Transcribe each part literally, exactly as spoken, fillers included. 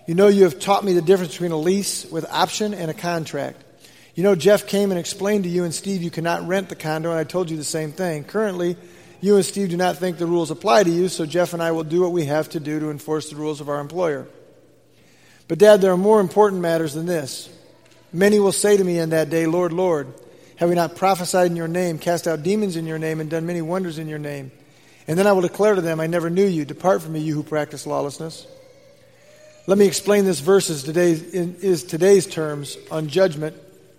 You know you have taught me the difference between a lease with option and a contract. You know Jeff came and explained to you and Steve you cannot rent the condo, and I told you the same thing. Currently, you and Steve do not think the rules apply to you, so Jeff and I will do what we have to do to enforce the rules of our employer. But Dad, there are more important matters than this. Many will say to me in that day, Lord, Lord, have we not prophesied in your name, cast out demons in your name, and done many wonders in your name? And then I will declare to them, I never knew you. Depart from me, you who practice lawlessness. Let me explain this verse as today's, in, is today's terms on judgment.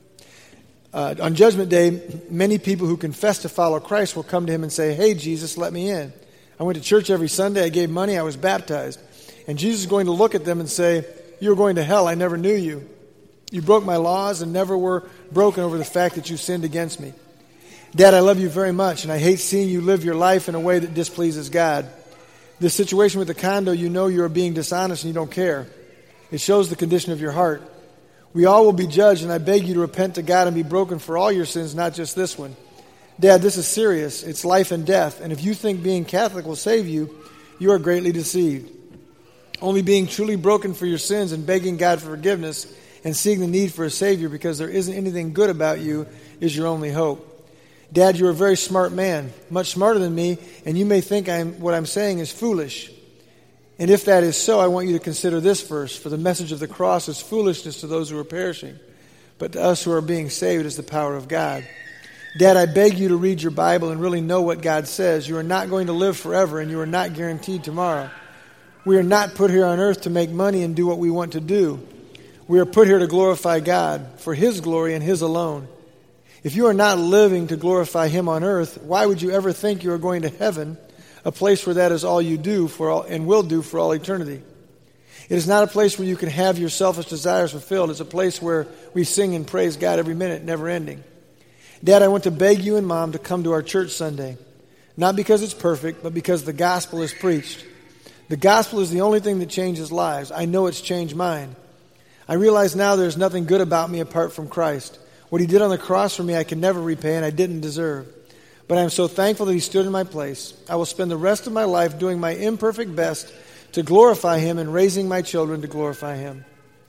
Uh, on Judgment Day, many people who confess to follow Christ will come to him and say, hey, Jesus, let me in. I went to church every Sunday. I gave money. I was baptized. And Jesus is going to look at them and say, you're going to hell. I never knew you. You broke my laws and never were broken over the fact that you sinned against me. Dad, I love you very much, and I hate seeing you live your life in a way that displeases God. This situation with the condo, you know you are being dishonest and you don't care. It shows the condition of your heart. We all will be judged, and I beg you to repent to God and be broken for all your sins, not just this one. Dad, this is serious. It's life and death, and if you think being Catholic will save you, you are greatly deceived. Only being truly broken for your sins and begging God for forgiveness and seeing the need for a Savior because there isn't anything good about you is your only hope. Dad, you're a very smart man, much smarter than me, and you may think I'm, what I'm saying is foolish. And if that is so, I want you to consider this verse. For the message of the cross is foolishness to those who are perishing, but to us who are being saved is the power of God. Dad, I beg you to read your Bible and really know what God says. You are not going to live forever, and you are not guaranteed tomorrow. We are not put here on earth to make money and do what we want to do. We are put here to glorify God for His glory and His alone. If you are not living to glorify Him on earth, why would you ever think you are going to heaven, a place where that is all you do for all and will do for all eternity? It is not a place where you can have your selfish desires fulfilled. It's a place where we sing and praise God every minute, never ending. Dad, I want to beg you and Mom to come to our church Sunday, not because it's perfect, but because the gospel is preached. The gospel is the only thing that changes lives. I know it's changed mine. I realize now there's nothing good about me apart from Christ. What He did on the cross for me I can never repay, and I didn't deserve. But I'm so thankful that He stood in my place. I will spend the rest of my life doing my imperfect best to glorify Him and raising my children to glorify Him.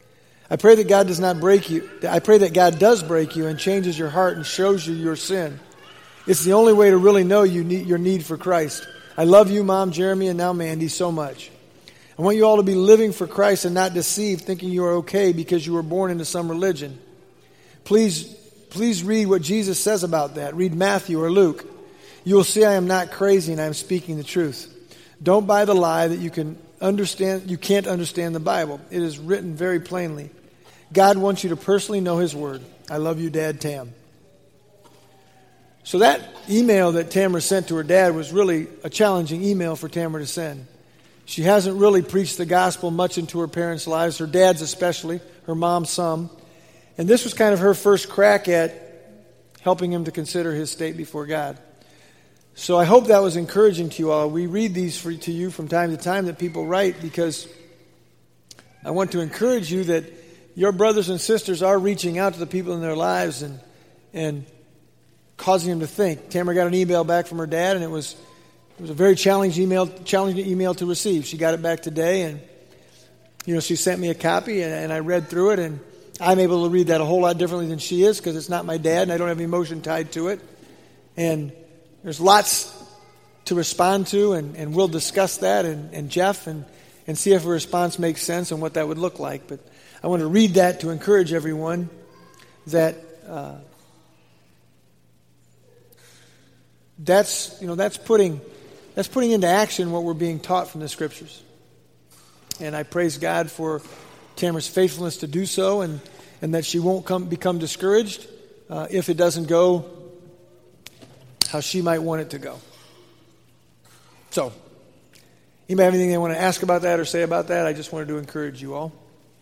I pray that God does not break you. I pray that God does break you and changes your heart and shows you your sin. It's the only way to really know you need, your need for Christ. I love you, Mom, Jeremy, and now Mandy so much. I want you all to be living for Christ and not deceived, thinking you are okay because you were born into some religion. Please, please read what Jesus says about that. Read Matthew or Luke. You will see I am not crazy and I am speaking the truth. Don't buy the lie that you can understand. You can't understand the Bible. It is written very plainly. God wants you to personally know His Word. I love you, Dad, Tam. So that email that Tamara sent to her dad was really a challenging email for Tamara to send. She hasn't really preached the gospel much into her parents' lives, her dad's especially, her mom some. And this was kind of her first crack at helping him to consider his state before God. So I hope that was encouraging to you all. We read these for, to you from time to time that people write because I want to encourage you that your brothers and sisters are reaching out to the people in their lives and and causing them to think. Tamara got an email back from her dad, and it was it was a very challenging email, challenging email to receive. She got it back today, and you know she sent me a copy, and, and I read through it, and I'm able to read that a whole lot differently than she is because it's not my dad, and I don't have emotion tied to it. And there's lots to respond to, and, and we'll discuss that, and, and Jeff, and, and see if a response makes sense and what that would look like. But I want to read that to encourage everyone that uh, that's you know that's putting that's putting into action what we're being taught from the Scriptures. And I praise God for Tamara's faithfulness to do so, and, and that she won't come become discouraged uh, if it doesn't go how she might want it to go. So, anybody have anything they want to ask about that or say about that? I just wanted to encourage you all.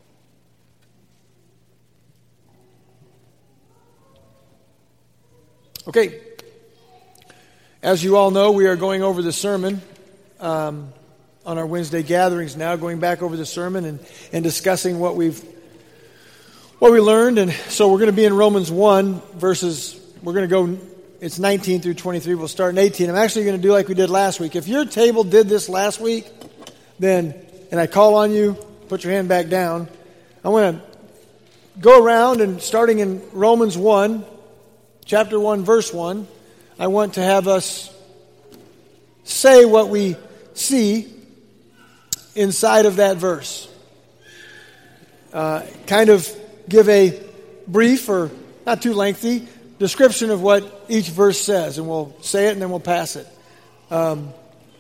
Okay. As you all know, we are going over the sermon um, on our Wednesday gatherings now, going back over the sermon and, and discussing what we've what we learned. And so we're going to be in Romans one, verses, we're going to go, it's nineteen through twenty-three. We'll start in eighteen. I'm actually going to do like we did last week. If your table did this last week, then, and I call on you put your hand back down. I want to go around and starting in Romans one, chapter one, verse one, I want to have us say what we see inside of that verse. Uh, kind of give a brief or not too lengthy description of what each verse says, and we'll say it and then we'll pass it. Um,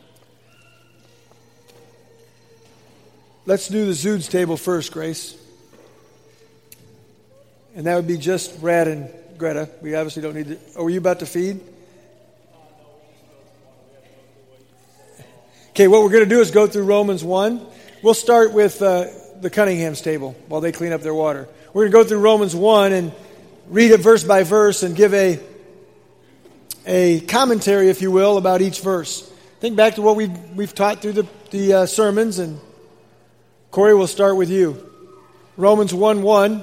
let's do the Zoods table first, Grace. And that would be just Brad and Greta. We obviously don't need to... Oh, were you about to feed? Okay, what we're going to do is go through Romans one. We'll start with uh, the Cunningham's table while they clean up their water. We're going to go through Romans one and read it verse by verse and give a a commentary, if you will, about each verse. Think back to what we've, we've taught through the, the uh, sermons, and Corey, we'll start with you. Romans one one.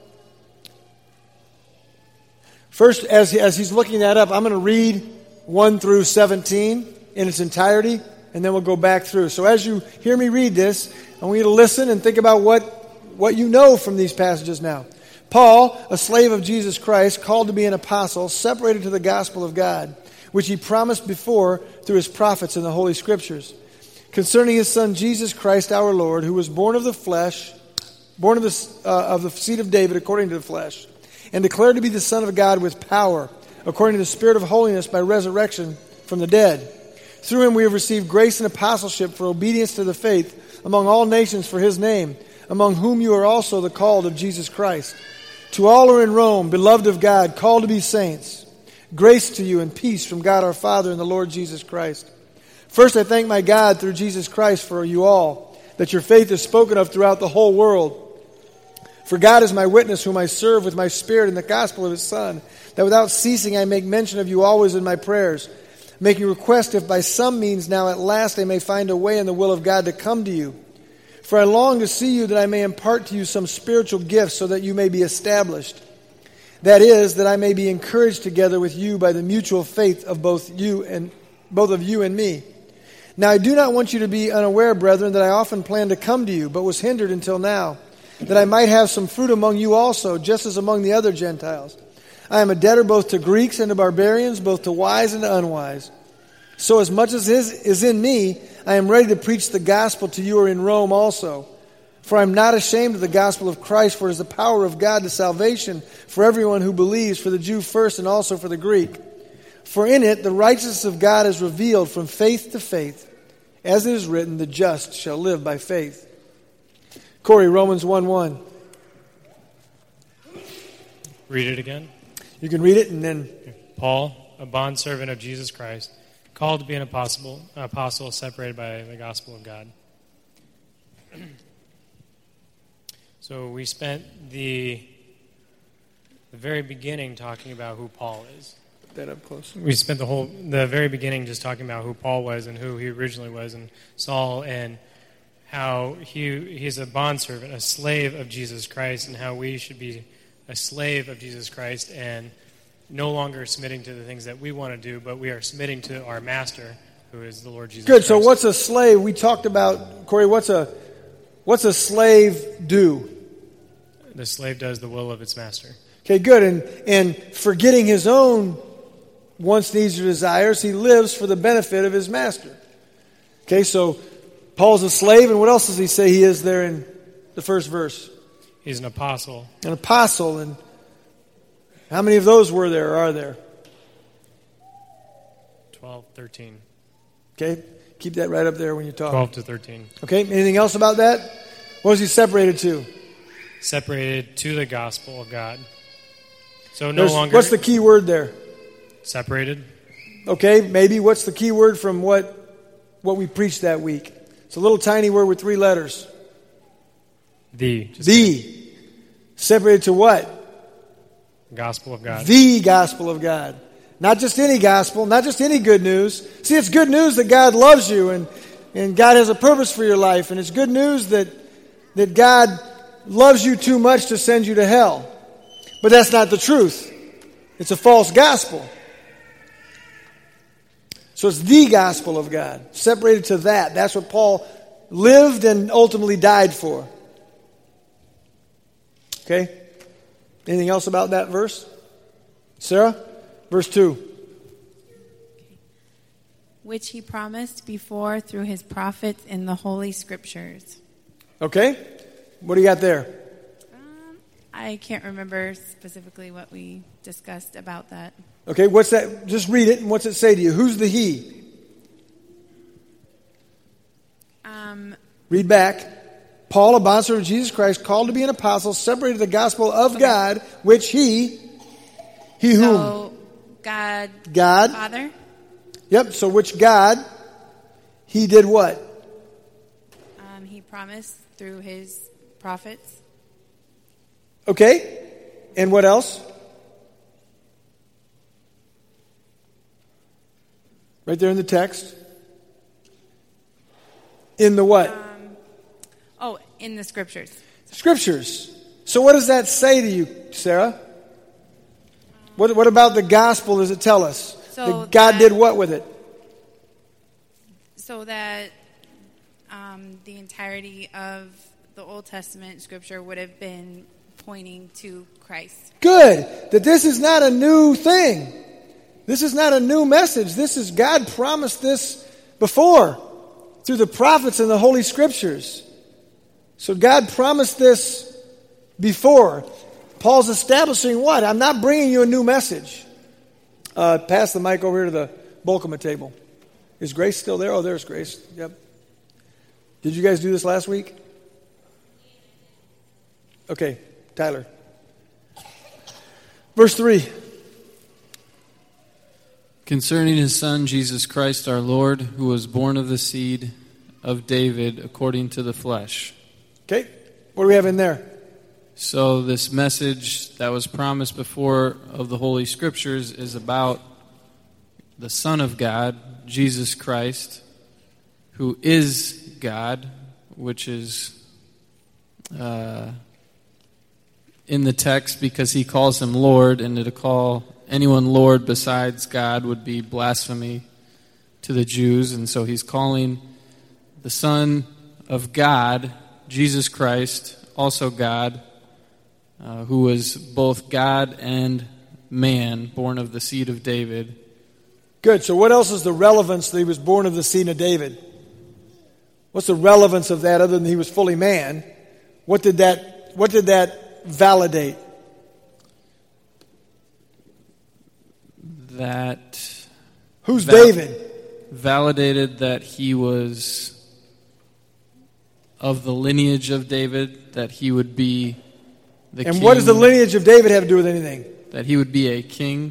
First, as, as he's looking that up, I'm going to read one through seventeen in its entirety, and then we'll go back through. So as you hear me read this, I want you to listen and think about what, what you know from these passages now. Paul, a slave of Jesus Christ, called to be an apostle, separated to the gospel of God, which he promised before through his prophets in the Holy Scriptures, concerning his Son Jesus Christ our Lord, who was born of the flesh, born of the, uh, of the seed of David according to the flesh, and declared to be the Son of God with power, according to the Spirit of holiness by resurrection from the dead. Through him we have received grace and apostleship for obedience to the faith among all nations for his name, among whom you are also the called of Jesus Christ. To all who are in Rome, beloved of God, called to be saints, grace to you and peace from God our Father and the Lord Jesus Christ. First I thank my God through Jesus Christ for you all, that your faith is spoken of throughout the whole world. For God is my witness, whom I serve with my spirit in the gospel of his Son, that without ceasing I make mention of you always in my prayers, making request if by some means now at last I may find a way in the will of God to come to you. For I long to see you that I may impart to you some spiritual gifts so that you may be established. That is, that I may be encouraged together with you by the mutual faith of both you and both of you and me. Now I do not want you to be unaware, brethren, that I often planned to come to you, but was hindered until now, that I might have some fruit among you also, just as among the other Gentiles. I am a debtor both to Greeks and to barbarians, both to wise and to unwise. So as much as is, is in me, I am ready to preach the gospel to you who are in Rome also. For I am not ashamed of the gospel of Christ, for it is the power of God to salvation for everyone who believes, for the Jew first and also for the Greek. For in it the righteousness of God is revealed from faith to faith. As it is written, the just shall live by faith. Corey, Romans one one. Read it again. You can read it and then... Paul, a bondservant of Jesus Christ, called to be an apostle, apostle separated by the gospel of God. So we spent the, the very beginning talking about who Paul is. Put that up close. We spent the whole the very beginning just talking about who Paul was and who he originally was, and Saul, and how he he's a bondservant, a slave of Jesus Christ, and how we should be a slave of Jesus Christ and no longer submitting to the things that we want to do, but we are submitting to our master, who is the Lord Jesus Good. Christ. So what's a slave? We talked about, Corey, what's a what's a slave do? The slave does the will of its master. Okay, good. And and forgetting his own wants, needs, or desires, he lives for the benefit of his master. Okay, so Paul's a slave, and what else does he say he is there in the first verse? He's an apostle. An apostle. And how many of those were there or are there? twelve, thirteen. Okay, keep that right up there when you talk. twelve to thirteen. Okay, anything else about that? What was he separated to? Separated to the gospel of God. So no There's, longer... What's the key word there? Separated. Okay, maybe. What's the key word from what what we preached that week? It's a little tiny word with three letters. The. Just the. Separated to what? Gospel of God. The gospel of God. Not just any gospel, not just any good news. See, it's good news that God loves you and, and God has a purpose for your life. And it's good news that, that God loves you too much to send you to hell. But that's not the truth. It's a false gospel. So it's the gospel of God. Separated to that. That's what Paul lived and ultimately died for. Okay? Anything else about that verse? Sarah? Verse two. Which he promised before through his prophets in the Holy Scriptures. Okay? What do you got there? Um, I can't remember specifically what we discussed about that. Okay, what's that? Just read it, and what's it say to you? Who's the he? Um, Read back. Paul, a bondservant of Jesus Christ, called to be an apostle, separated the gospel of okay. God, which he, he so, whom? God, God. Father. Yep, so which God, he did what? Um, he promised through his prophets. Okay, and what else? Right there in the text. In the what? Um, oh, in the Scriptures. Scriptures. So what does that say to you, Sarah? What, what about the gospel does it tell us? So that God that, did what with it? So that um, the entirety of the Old Testament Scripture would have been pointing to Christ. Good. That this is not a new thing. This is not a new message. This is God promised this before through the prophets and the Holy Scriptures. So God promised this before. Paul's establishing what? I'm not bringing you a new message. Uh, pass the mic over here to the Bolkema table. Is Grace still there? Oh, there's Grace. Yep. Did you guys do this last week? Okay, Tyler. Verse three. Concerning his Son, Jesus Christ our Lord, who was born of the seed of David according to the flesh. Okay, what do we have in there? So this message that was promised before of the Holy Scriptures is about the Son of God, Jesus Christ, who is God, which is uh, in the text because he calls him Lord, and to call anyone Lord besides God would be blasphemy to the Jews. And so he's calling the Son of God, Jesus Christ, also God, uh, who was both God and man, born of the seed of David. Good. So what else is the relevance that he was born of the seed of David? What's the relevance of that other than he was fully man? What did that, what did that validate? That Who's val- David? Validated that he was of the lineage of David, that he would be the and king. what does the lineage of David have to do with anything? That he would be a king,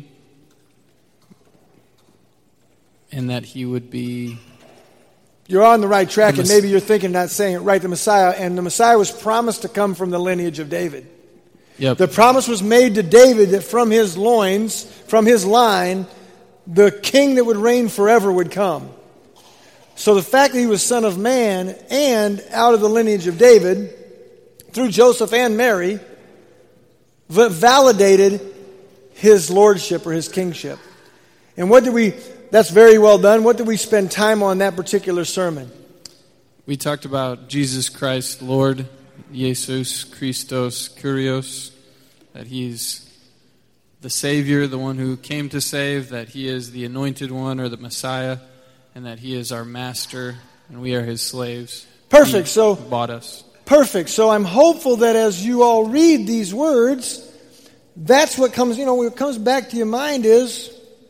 and that he would be... You're on the right track, The and Mess- maybe you're thinking, not saying it right, the Messiah. And the Messiah was promised to come from the lineage of David. Yep. The promise was made to David that from his loins, from his line, the king that would reign forever would come. So the fact that he was son of man and out of the lineage of David, through Joseph and Mary, v- validated his lordship or his kingship. And what did we, that's very well done. What did we spend time on that particular sermon? We talked about Jesus Christ, Lord, Jesus Christos Kyrios, that he's the Savior, the one who came to save, that he is the anointed one or the Messiah, and that he is our master, and we are his slaves. Perfect. He So bought us. Perfect. So I'm hopeful that as you all read these words, that's what comes, you know, what comes back to your mind is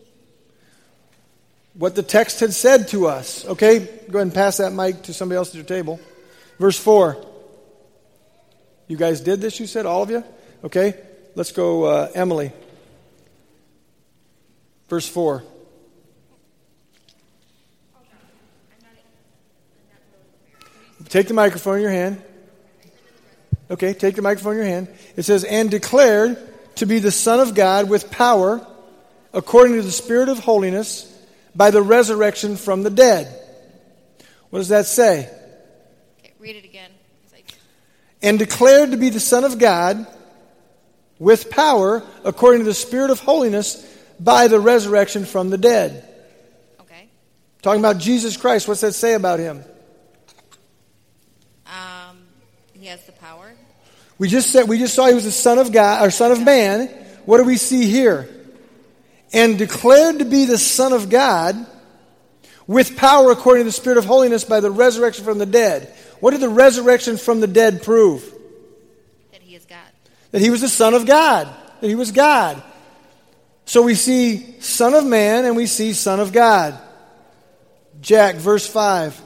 what the text had said to us. Okay? Go ahead and pass that mic to somebody else at your table. Verse four. You guys did this, you said? All of you? Okay. Let's go, uh, Emily. Verse four. Take the microphone in your hand. Okay, take the microphone in your hand. It says, and declared to be the Son of God with power, according to the Spirit of holiness, by the resurrection from the dead. What does that say? Okay, read it again. And declared to be the Son of God with power, according to the Spirit of holiness, by the resurrection from the dead. Okay. Talking about Jesus Christ, what's that say about him? he has the power. We just said we just saw he was the Son of God, or Son of Man. What do we see here? And declared to be the Son of God with power according to the Spirit of holiness by the resurrection from the dead. What did the resurrection from the dead prove? That he is God. That he was the Son of God. That he was God. So we see Son of Man and we see Son of God. Jack, verse five.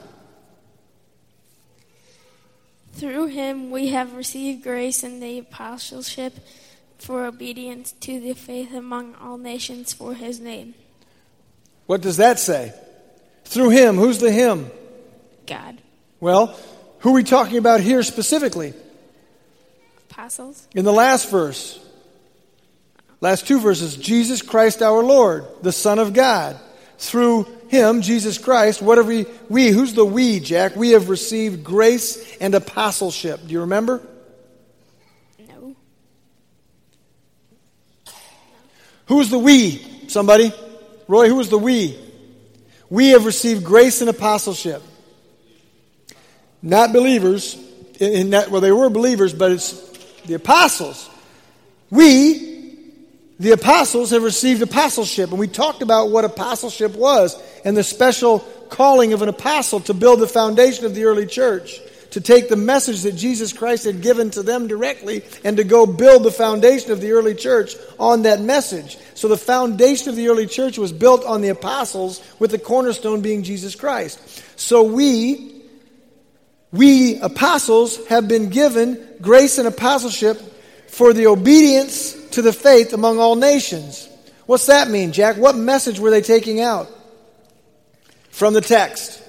Through him we have received grace and the apostleship for obedience to the faith among all nations for his name. What does that say? Through him. Who's the him? God. Well, who are we talking about here specifically? Apostles. In the last verse. Last two verses. Jesus Christ our Lord, the Son of God. Through him, Jesus Christ, what have we, we, who's the we, Jack? We have received grace and apostleship. Do you remember? No. Who's the we? Somebody? Roy, who was the we? We have received grace and apostleship. Not believers. In, in that, well, they were believers, but it's the apostles. We, the apostles, have received apostleship. And we talked about what apostleship was and the special calling of an apostle to build the foundation of the early church, to take the message that Jesus Christ had given to them directly and to go build the foundation of the early church on that message. So the foundation of the early church was built on the apostles, with the cornerstone being Jesus Christ. So we, we apostles have been given grace and apostleship for the obedience to the faith among all nations. What's that mean, Jack? What message were they taking out from the text?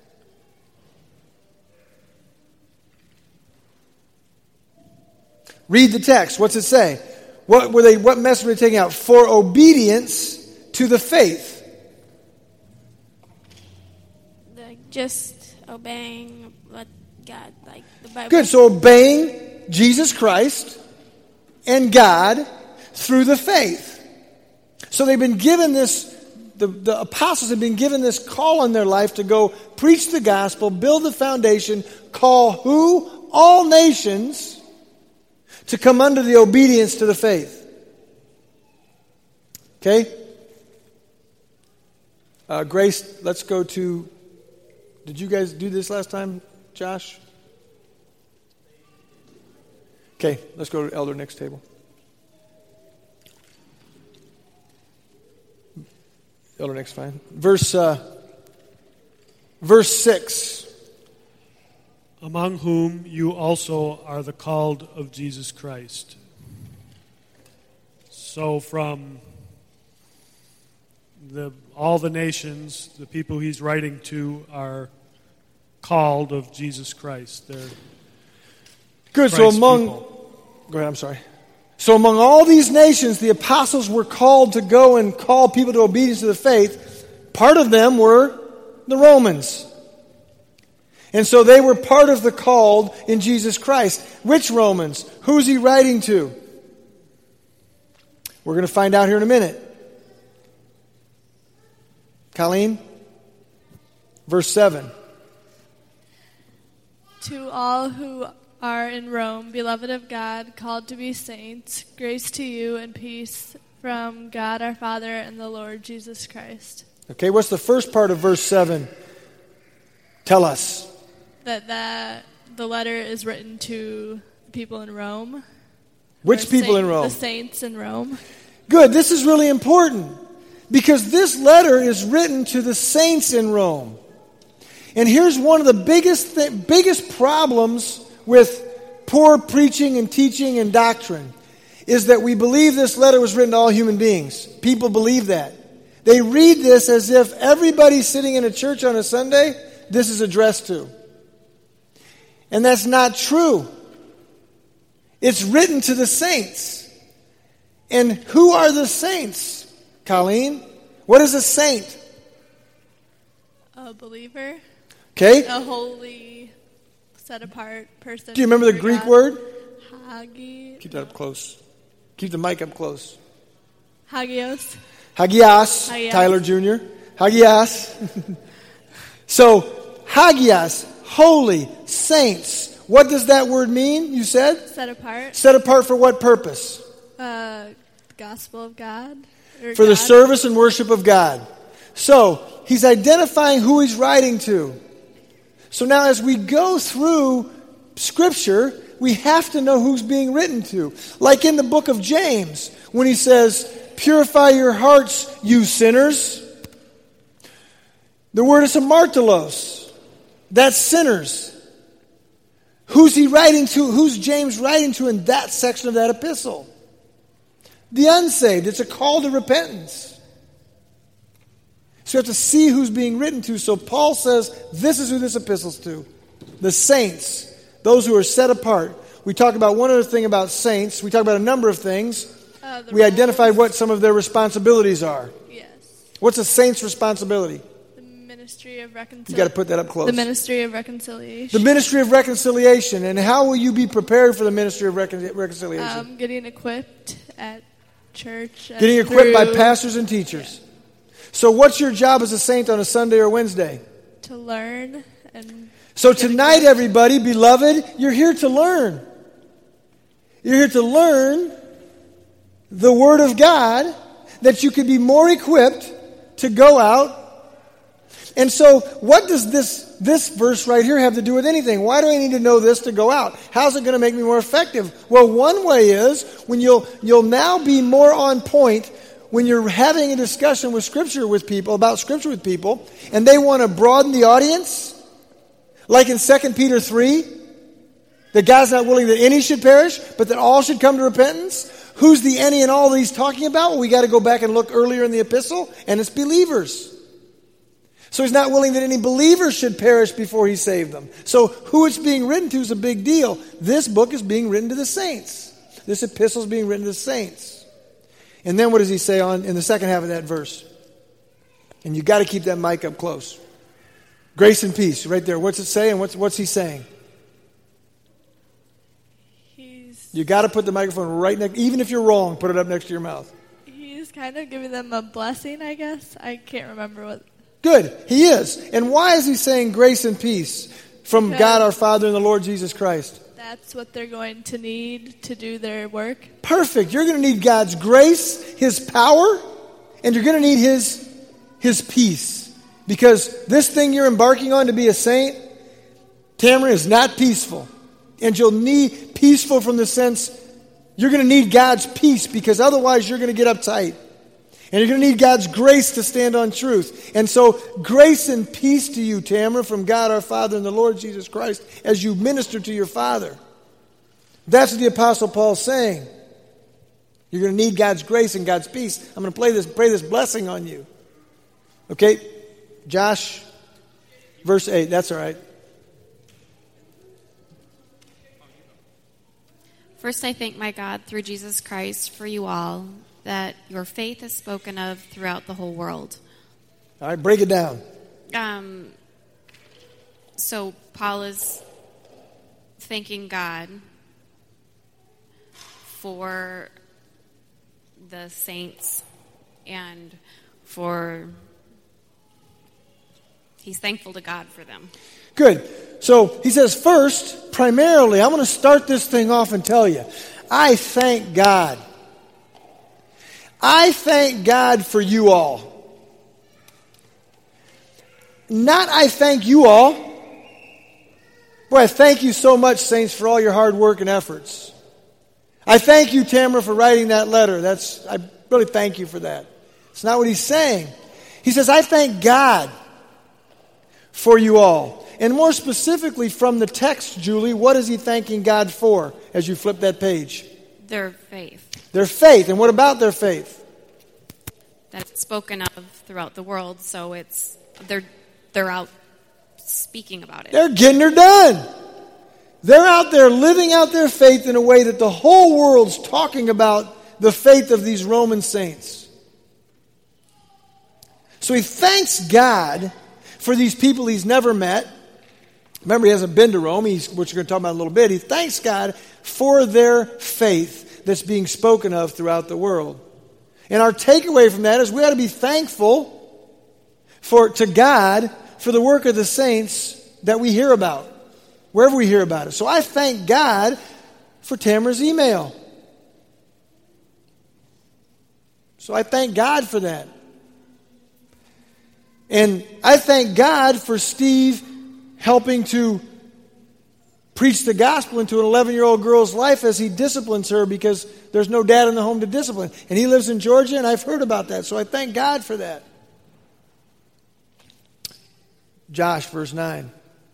Read the text. What's it say? What were they? What message were they taking out? For obedience to the faith. The, just obeying what God, like the Bible. Good. So obeying Jesus Christ and God through the faith. So they've been given this, the, the apostles have been given this call on their life to go preach the gospel, build the foundation, call who? All nations to come under the obedience to the faith. Okay? Uh, Grace, let's go to, did you guys do this last time, Josh? Okay, let's go to Elder Nick's table. Elder Nick's fine. Verse, uh, verse six. Among whom you also are the called of Jesus Christ. So from the all the nations, the people he's writing to are called of Jesus Christ. They're Good. Christ's so among, people. Go ahead. I'm sorry. So among all these nations, the apostles were called to go and call people to obedience to the faith. Part of them were the Romans. And so they were part of the called in Jesus Christ. Which Romans? Who's he writing to? We're going to find out here in a minute. Colleen? Verse seven. To all who are in Rome, beloved of God, called to be saints, grace to you and peace from God our Father and the Lord Jesus Christ. Okay, what's the first part of verse seven? Tell us. That that the letter is written to people in Rome. Which people saint, in Rome? The saints in Rome. Good, this is really important. Because this letter is written to the saints in Rome. And here's one of the biggest th- biggest problems with poor preaching and teaching and doctrine, is that we believe this letter was written to all human beings. People believe that. They read this as if everybody sitting in a church on a Sunday, this is addressed to. And that's not true. It's written to the saints. And who are the saints, Colleen? What is a saint? A believer. Okay. A holy, set apart person. Do you remember the Greek God. word? Hagi. Keep that up close. Keep the mic up close. Hagios. Hagios, Hagios. Tyler Junior Hagios. So, Hagios, holy, saints. What does that word mean, you said? Set apart. Set apart for what purpose? Uh, gospel of God. Or For God. the service and worship of God. So, he's identifying who he's writing to. So now as we go through Scripture, we have to know who's being written to. Like in the book of James, when he says, purify your hearts, you sinners. The word is hamartolos. That's sinners. Who's he writing to? Who's James writing to in that section of that epistle? The unsaved. It's a call to repentance. So you have to see who's being written to. So Paul says, this is who this epistle's to. The saints. Those who are set apart. We talked about one other thing about saints. We talked about a number of things. Uh, we roles. identified what some of their responsibilities are. Yes. What's a saint's responsibility? The ministry of You reconciliation. got to put that up close. The ministry of reconciliation. The ministry of reconciliation. And how will you be prepared for the ministry of recon- reconciliation? Um, getting equipped at church. and Getting equipped by through- pastors and teachers. So what's your job as a saint on a Sunday or Wednesday? To learn and. So tonight, everybody, beloved, you're here to learn. You're here to learn the Word of God, that you could be more equipped to go out. And so, what does this, this verse right here have to do with anything? Why do I need to know this to go out? How's it going to make me more effective? Well, one way is when you'll you'll now be more on point when you're having a discussion with Scripture with people, about Scripture with people, and they want to broaden the audience, like in Second Peter three, that God's not willing that any should perish, but that all should come to repentance. Who's the any and all that he's talking about? Well, we got to go back and look earlier in the epistle, and it's believers. So he's not willing that any believers should perish before he saved them. So who it's being written to is a big deal. This book is being written to the saints. This epistle is being written to the saints. And then what does he say on in the second half of that verse? And you got to keep that mic up close. Grace and peace, right there. What's it say, and what's what's he saying? He's You got to put the microphone right next. Even if you're wrong, put it up next to your mouth. he's kind of giving them a blessing, I guess. I can't remember what. Good. He is. And why is he saying grace and peace from Because God our Father and the Lord Jesus Christ? That's what they're going to need to do their work. Perfect. You're going to need God's grace, His power, and you're going to need His, His peace. Because this thing you're embarking on to be a saint, Tamara, is not peaceful. And you'll need peaceful from the sense you're going to need God's peace, because otherwise you're going to get uptight. And you're going to need God's grace to stand on truth. And so, grace and peace to you, Tamara, from God our Father and the Lord Jesus Christ, as you minister to your Father. That's what the Apostle Paul's saying. You're going to need God's grace and God's peace. I'm going to play this, pray this blessing on you. Okay? Josh, verse eight. That's all right. First, I thank my God through Jesus Christ for you all, that your faith is spoken of throughout the whole world. All right, break it down. Um, so Paul is thanking God for the saints and for, he's thankful to God for them. Good. So he says, first, primarily, I'm going to start this thing off and tell you, I thank God. I thank God for you all. Not I thank you all. Boy, I thank you so much, saints, for all your hard work and efforts. I thank you, Tamara, for writing that letter. That's I really thank you for that. It's not what he's saying. He says, I thank God for you all. And more specifically from the text, Julie, what is he thanking God for as you flip that page? Their faith. Their faith. And what about their faith? That's spoken of throughout the world, so it's they're they're out speaking about it. They're getting her done. They're out there living out their faith in a way that the whole world's talking about the faith of these Roman saints. So he thanks God for these people he's never met. Remember, he hasn't been to Rome, he's, which we're going to talk about in a little bit. He thanks God for their faith that's being spoken of throughout the world. And our takeaway from that is we ought to be thankful for to God for the work of the saints that we hear about. wherever we hear about it. So I thank God for Tamara's email. So I thank God for that. And I thank God for Steve helping to preach the gospel into an eleven-year-old girl's life as he disciplines her because there's no dad in the home to discipline. And he lives in Georgia, and I've heard about that. So I thank God for that. Josh, verse nine.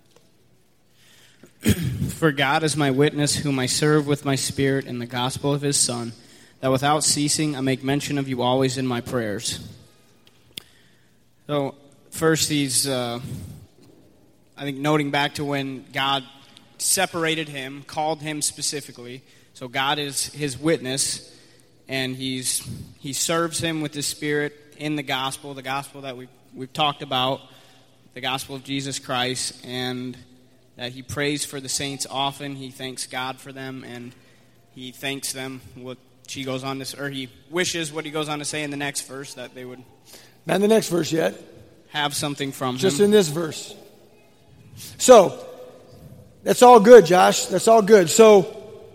For God is my witness, whom I serve with my spirit in the gospel of his Son, that without ceasing I make mention of you always in my prayers. So, first he's, uh, I think, noting back to when God separated him, called him specifically. So God is his witness, and he's he serves him with his spirit in the gospel, the gospel that we've, we've talked about, the gospel of Jesus Christ, and that he prays for the saints often. He thanks God for them, and he thanks them, what she goes on to, or he wishes what he goes on to say in the next verse, that they would Not in the next verse yet. have something from Just him. in this verse. So, that's all good, Josh. That's all good. So,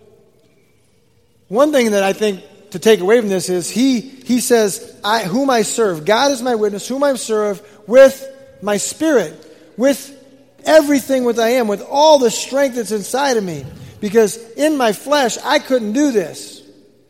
one thing that I think to take away from this is he he says, I, whom I serve. God is my witness, whom I serve with my spirit, with everything that I am, with all the strength that's inside of me. Because in my flesh, I couldn't do this.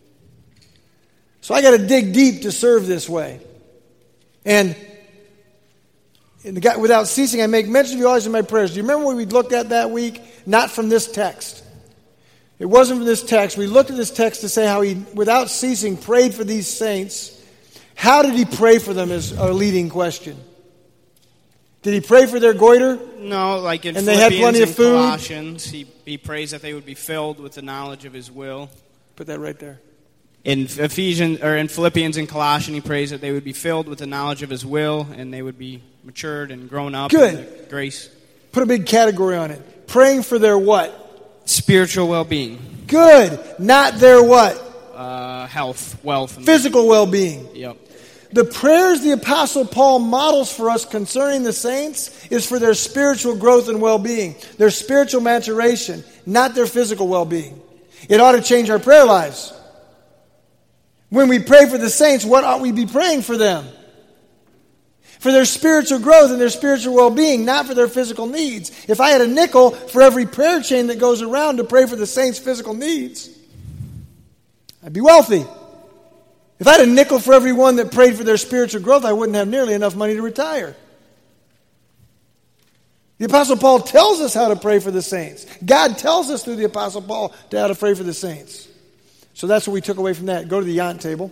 So I got to dig deep to serve this way. And in the, without ceasing, I make mention of you always in my prayers. Do you remember what we looked at that week? Not from this text. It wasn't from this text. We looked at this text to say how he, without ceasing, prayed for these saints. How did he pray for them is a leading question. Did he pray for their goiter? No, like in and they had Philippians plenty of and food? Colossians, he, he prays that they would be filled with the knowledge of his will. Put that right there. In Ephesians or in Philippians and Colossians, he prays that they would be filled with the knowledge of his will, and they would be matured and grown up Good. in the grace. Put a big category on it. Praying for their what? Spiritual well-being. Good. Not their what? Uh, health, wealth. And Physical well-being. Yep. The prayers the Apostle Paul models for us concerning the saints is for their spiritual growth and well-being, their spiritual maturation, not their physical well-being. It ought to change our prayer lives. When we pray for the saints, what ought we be praying for them? For their spiritual growth and their spiritual well-being, not for their physical needs. If I had a nickel for every prayer chain that goes around to pray for the saints' physical needs, I'd be wealthy. If I had a nickel for every one that prayed for their spiritual growth, I wouldn't have nearly enough money to retire. The Apostle Paul tells us how to pray for the saints. God tells us through the Apostle Paul to how to pray for the saints. So that's what we took away from that. Go to the Yont table.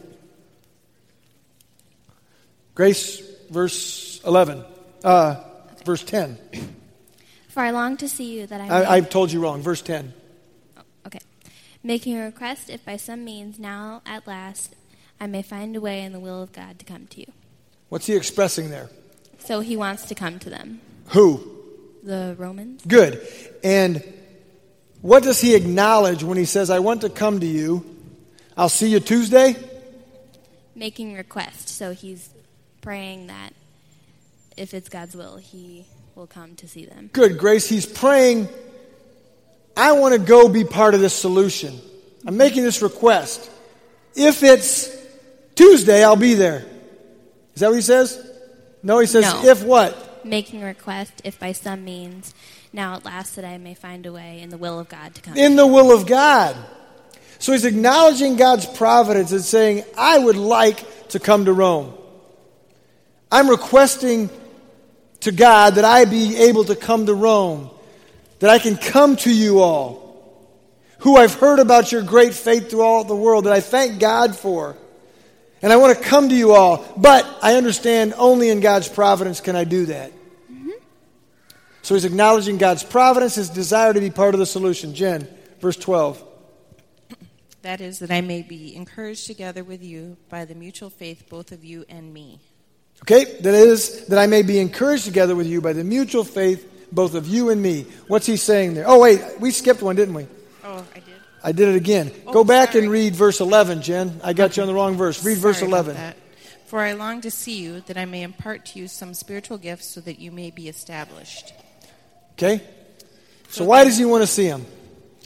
Grace, verse eleven. Uh, verse ten. For I long to see you that I may... I, I've told you wrong. Verse ten. Oh, okay. Making a request, if by some means now at last I may find a way in the will of God to come to you. What's he expressing there? So he wants to come to them. Who? The Romans. Good. And what does he acknowledge when he says, I want to come to you? I'll see you Tuesday? Making request. So he's praying that if it's God's will, he will come to see them. Good, Grace. He's praying, I want to go be part of this solution. I'm making this request. If it's Tuesday, I'll be there. Is that what he says? No, he says, No. if what? Making a request, if by some means now at last that I may find a way in the will of God to come. In the will of God. So he's acknowledging God's providence and saying, I would like to come to Rome. I'm requesting to God that I be able to come to Rome, that I can come to you all, who I've heard about your great faith through all the world, that I thank God for. And I want to come to you all, but I understand only in God's providence can I do that. Mm-hmm. So he's acknowledging God's providence, his desire to be part of the solution. Jen, verse twelve. That is, that I may be encouraged together with you by the mutual faith, both of you and me. Okay, that is, that I may be encouraged together with you by the mutual faith, both of you and me. What's he saying there? Oh, wait, we skipped one, didn't we? Oh, I did. I did it again. Oh, Go back sorry. and read verse eleven, Jen. I got Okay. you on the wrong verse. Read verse Sorry about eleven. that. For I long to see you, that I may impart to you some spiritual gifts so that you may be established. Okay? So why does he want to see them?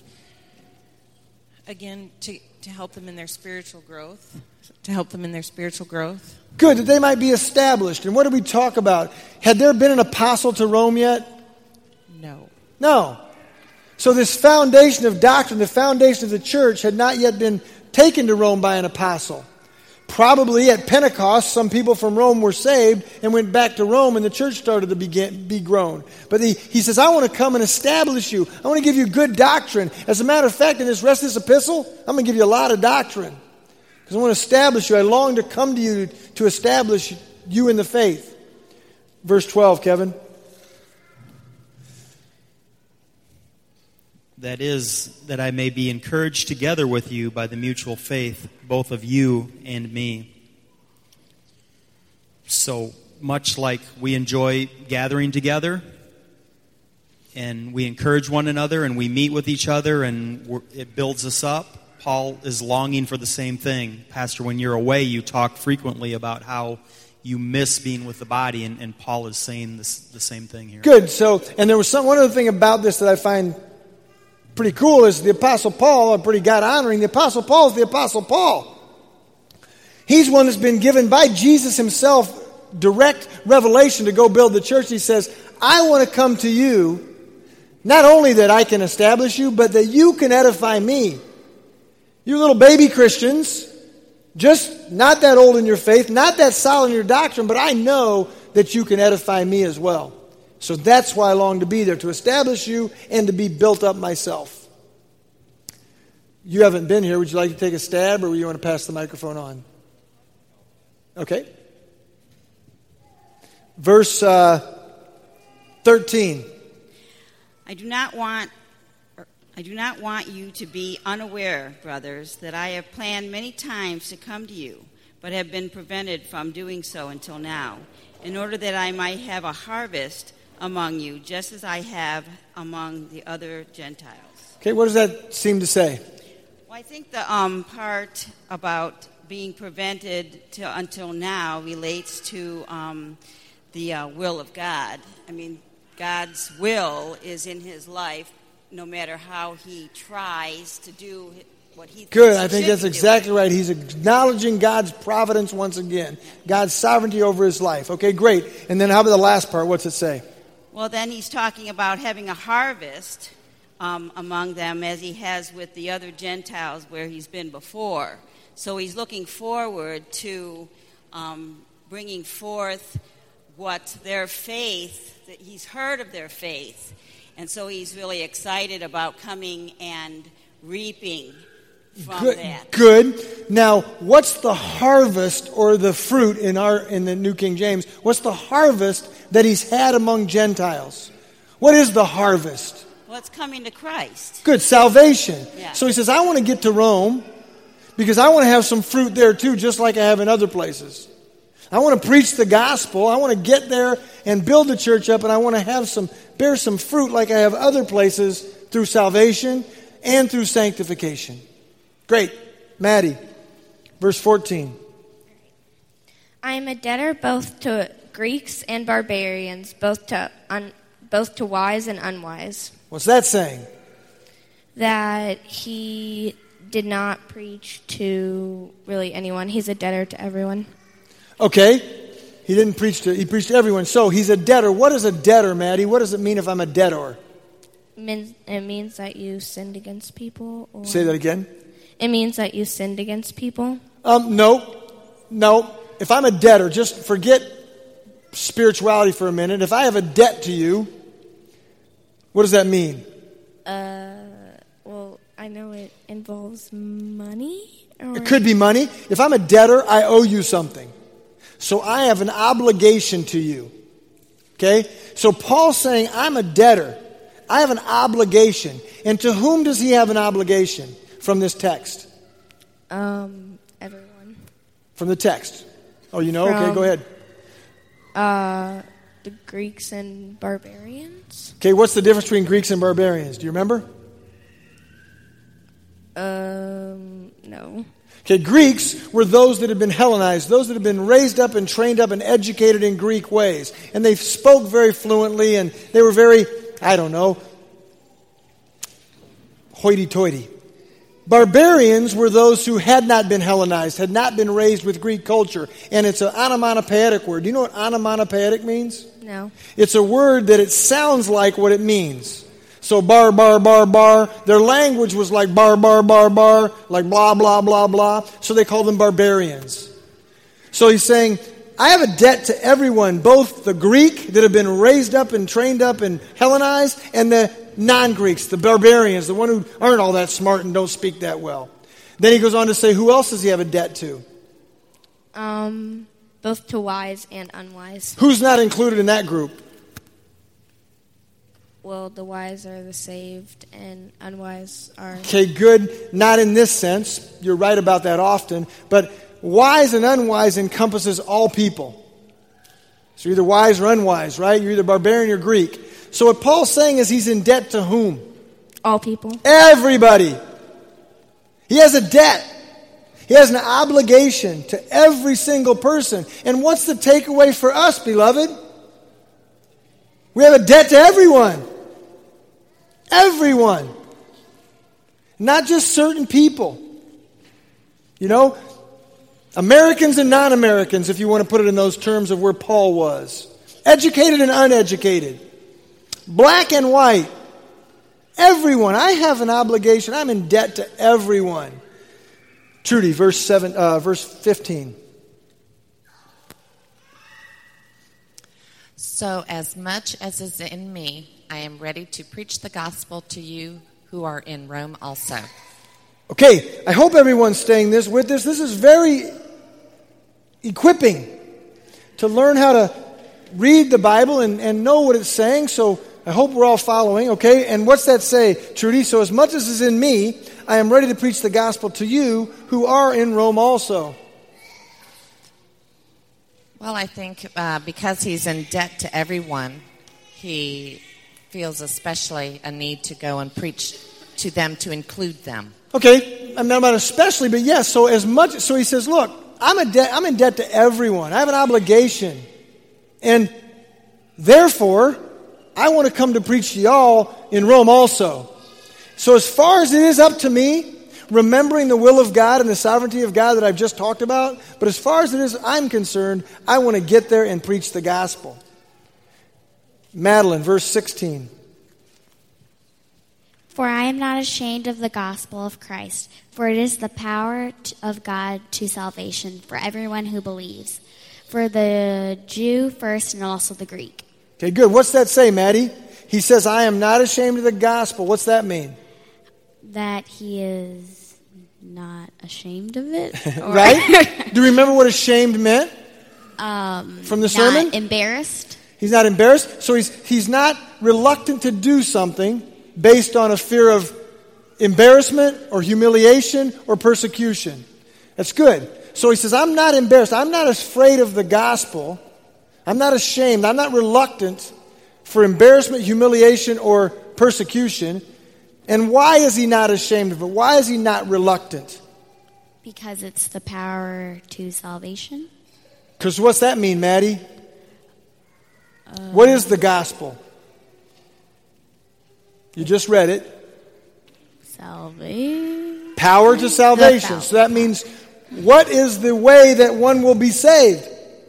Again, to, to help them in their spiritual growth. To help them in their spiritual growth. Good, that they might be established. And what did we talk about? Had there been an apostle to Rome yet? No. No. So this foundation of doctrine, the foundation of the church, had not yet been taken to Rome by an apostle. Probably at Pentecost, some people from Rome were saved and went back to Rome, and the church started to begin, be grown. But he, he says, I want to come and establish you. I want to give you good doctrine. As a matter of fact, in this rest of this epistle, I'm going to give you a lot of doctrine. Because I want to establish you. I long to come to you to establish you in the faith. Verse twelve, Kevin. That is, that I may be encouraged together with you by the mutual faith, both of you and me. So much like we enjoy gathering together, and we encourage one another, and we meet with each other, and we're, it builds us up, Paul is longing for the same thing. Pastor, when you're away, you talk frequently about how you miss being with the body, and, and Paul is saying this, the same thing here. Good. So, and there was some, one other thing about this that I find pretty cool is the Apostle Paul, or pretty God-honoring. The Apostle Paul is the Apostle Paul. He's one that's been given by Jesus himself direct revelation to go build the church. He says, I want to come to you, not only that I can establish you, but that you can edify me. You little baby Christians, just not that old in your faith, not that solid in your doctrine, but I know that you can edify me as well. So that's why I long to be there, to establish you and to be built up myself. You haven't been here. Would you like to take a stab, or you want to pass the microphone on? Okay. Verse uh, thirteen. I do not want I do not want you to be unaware, brothers, that I have planned many times to come to you, but have been prevented from doing so until now, in order that I might have a harvest among you, just as I have among the other Gentiles. Okay, what does that seem to say? Well, I think the um, part about being prevented to, until now relates to um, the uh, will of God. I mean, God's will is in his life, no matter how he tries to do what he thinks Good, he I think should that's be exactly doing. right. He's acknowledging God's providence once again, God's sovereignty over his life. Okay, great. And then how about the last part? What's it say? Well, then he's talking about having a harvest um, among them, as he has with the other Gentiles where he's been before. So he's looking forward to um, bringing forth what their faith, that he's heard of their faith. And so he's really excited about coming and reaping from Good, that. good. Now, what's the harvest or the fruit in our in the New King James? What's the harvest that he's had among Gentiles? What is the harvest? Well, it's coming to Christ. Good, salvation. Yeah. So he says, I want to get to Rome because I want to have some fruit there too, just like I have in other places. I want to preach the gospel. I want to get there and build the church up, and I want to have some bear some fruit like I have other places through salvation and through sanctification. Great. Maddie, verse fourteen. I am a debtor both to Greeks and barbarians, both to un, both to wise and unwise. What's that saying? That he did not preach to really anyone. He's a debtor to everyone. Okay. He didn't preach to, he preached to everyone. So he's a debtor. What is a debtor, Maddie? What does it mean if I'm a debtor? It means that you sinned against people. Or Say that again. It means that you sinned against people. Um, no, no. If I'm a debtor, just forget spirituality for a minute. If I have a debt to you, what does that mean? Uh, well, I know it involves money. Or... It could be money. If I'm a debtor, I owe you something. So I have an obligation to you. Okay? So Paul's saying, I'm a debtor. I have an obligation. And to whom does he have an obligation from this text? Um, everyone. From the text. Oh, you know? From, okay, go ahead. Uh, the Greeks and barbarians. Okay, what's the difference between Greeks and barbarians? Do you remember? Um, no. Okay, Greeks were those that had been Hellenized, those that had been raised up and trained up and educated in Greek ways. And they spoke very fluently, and they were very, I don't know, hoity-toity. Barbarians were those who had not been Hellenized, had not been raised with Greek culture. And it's an onomatopoeic word. Do you know what onomatopoeic means? No. It's a word that it sounds like what it means. So bar, bar, bar, bar. Their language was like bar, bar, bar, bar, like blah, blah, blah, blah. So they called them barbarians. So he's saying, I have a debt to everyone, both the Greek that have been raised up and trained up and Hellenized, and the non-Greeks, the barbarians, the one who aren't all that smart and don't speak that well. Then he goes on to say, who else does he have a debt to? Um, both to wise and unwise. Who's not included in that group? Well, the wise are the saved, and unwise are... Okay, good. Not in this sense. You're right about that often. But wise and unwise encompasses all people. So you're either wise or unwise, right? You're either barbarian or Greek. So what Paul's saying is he's in debt to whom? All people. Everybody. He has a debt. He has an obligation to every single person. And what's the takeaway for us, beloved? We have a debt to everyone. Everyone. Not just certain people. You know, Americans and non-Americans, if you want to put it in those terms of where Paul was. Educated and uneducated. Black and white. Everyone. I have an obligation. I'm in debt to everyone. Trudy, verse seven, uh, verse fifteen. So as much as is in me, I am ready to preach the gospel to you who are in Rome also. Okay, I hope everyone's staying this with this. This is very equipping to learn how to read the Bible and, and know what it's saying. So I hope we're all following, okay? And what's that say, Trudy? So as much as is in me, I am ready to preach the gospel to you who are in Rome also. Well, I think uh, because he's in debt to everyone, he feels especially a need to go and preach to them to include them. Okay, I'm not especially, but yes. So as much, so he says, look, I'm a debt. I'm in debt to everyone. I have an obligation, and therefore, I want to come to preach to y'all in Rome also. So as far as it is up to me, remembering the will of God and the sovereignty of God that I've just talked about, but as far as it is I'm concerned, I want to get there and preach the gospel. Madeline, verse sixteen. For I am not ashamed of the gospel of Christ, for it is the power of God to salvation for everyone who believes, for the Jew first and also the Greek. Okay, good. What's that say, Maddie? He says, I am not ashamed of the gospel. What's that mean? That he is not ashamed of it. Right? Do you remember what ashamed meant? Um, From the not sermon? Embarrassed. He's not embarrassed. So he's he's not reluctant to do something based on a fear of embarrassment or humiliation or persecution. That's good. So he says, I'm not embarrassed. I'm not afraid of the gospel. I'm not ashamed. I'm not reluctant for embarrassment, humiliation, or persecution. And why is he not ashamed of it? Why is he not reluctant? Because it's the power to salvation. Because what's that mean, Maddie? Uh, what is the gospel? You just read it. Salvation. Power to salvation. So that means, what is the way that one will be saved?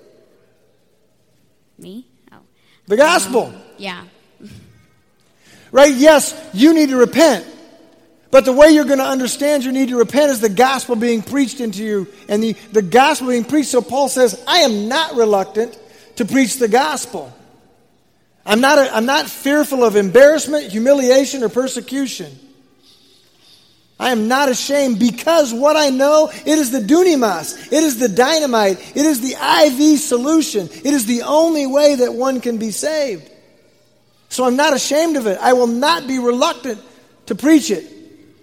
Me? Oh. The gospel. Um, yeah. Right? Yes, you need to repent. But the way you're going to understand you need to repent is the gospel being preached into you. And the, the gospel being preached. So Paul says, I am not reluctant to preach the gospel. I'm not, a, I'm not fearful of embarrassment, humiliation, or persecution. I am not ashamed because what I know, it is the dunamis. It is the dynamite. It is the I V solution. It is the only way that one can be saved. So I'm not ashamed of it. I will not be reluctant to preach it.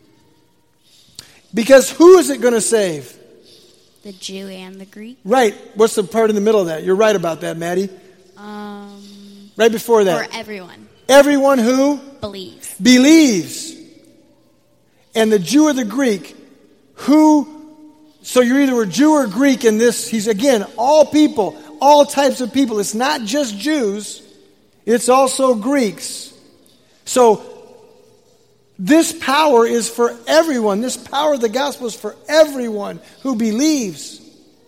Because who is it going to save? The Jew and the Greek. Right. What's the part in the middle of that? You're right about that, Maddie. Um, right before that. For everyone. Everyone who? Believes. Believes. And the Jew or the Greek who, so you're either a Jew or Greek in this. He's, again, all people, all types of people. It's not just Jews. It's also Greeks. So, This power is for everyone. This power of the gospel is for everyone who believes.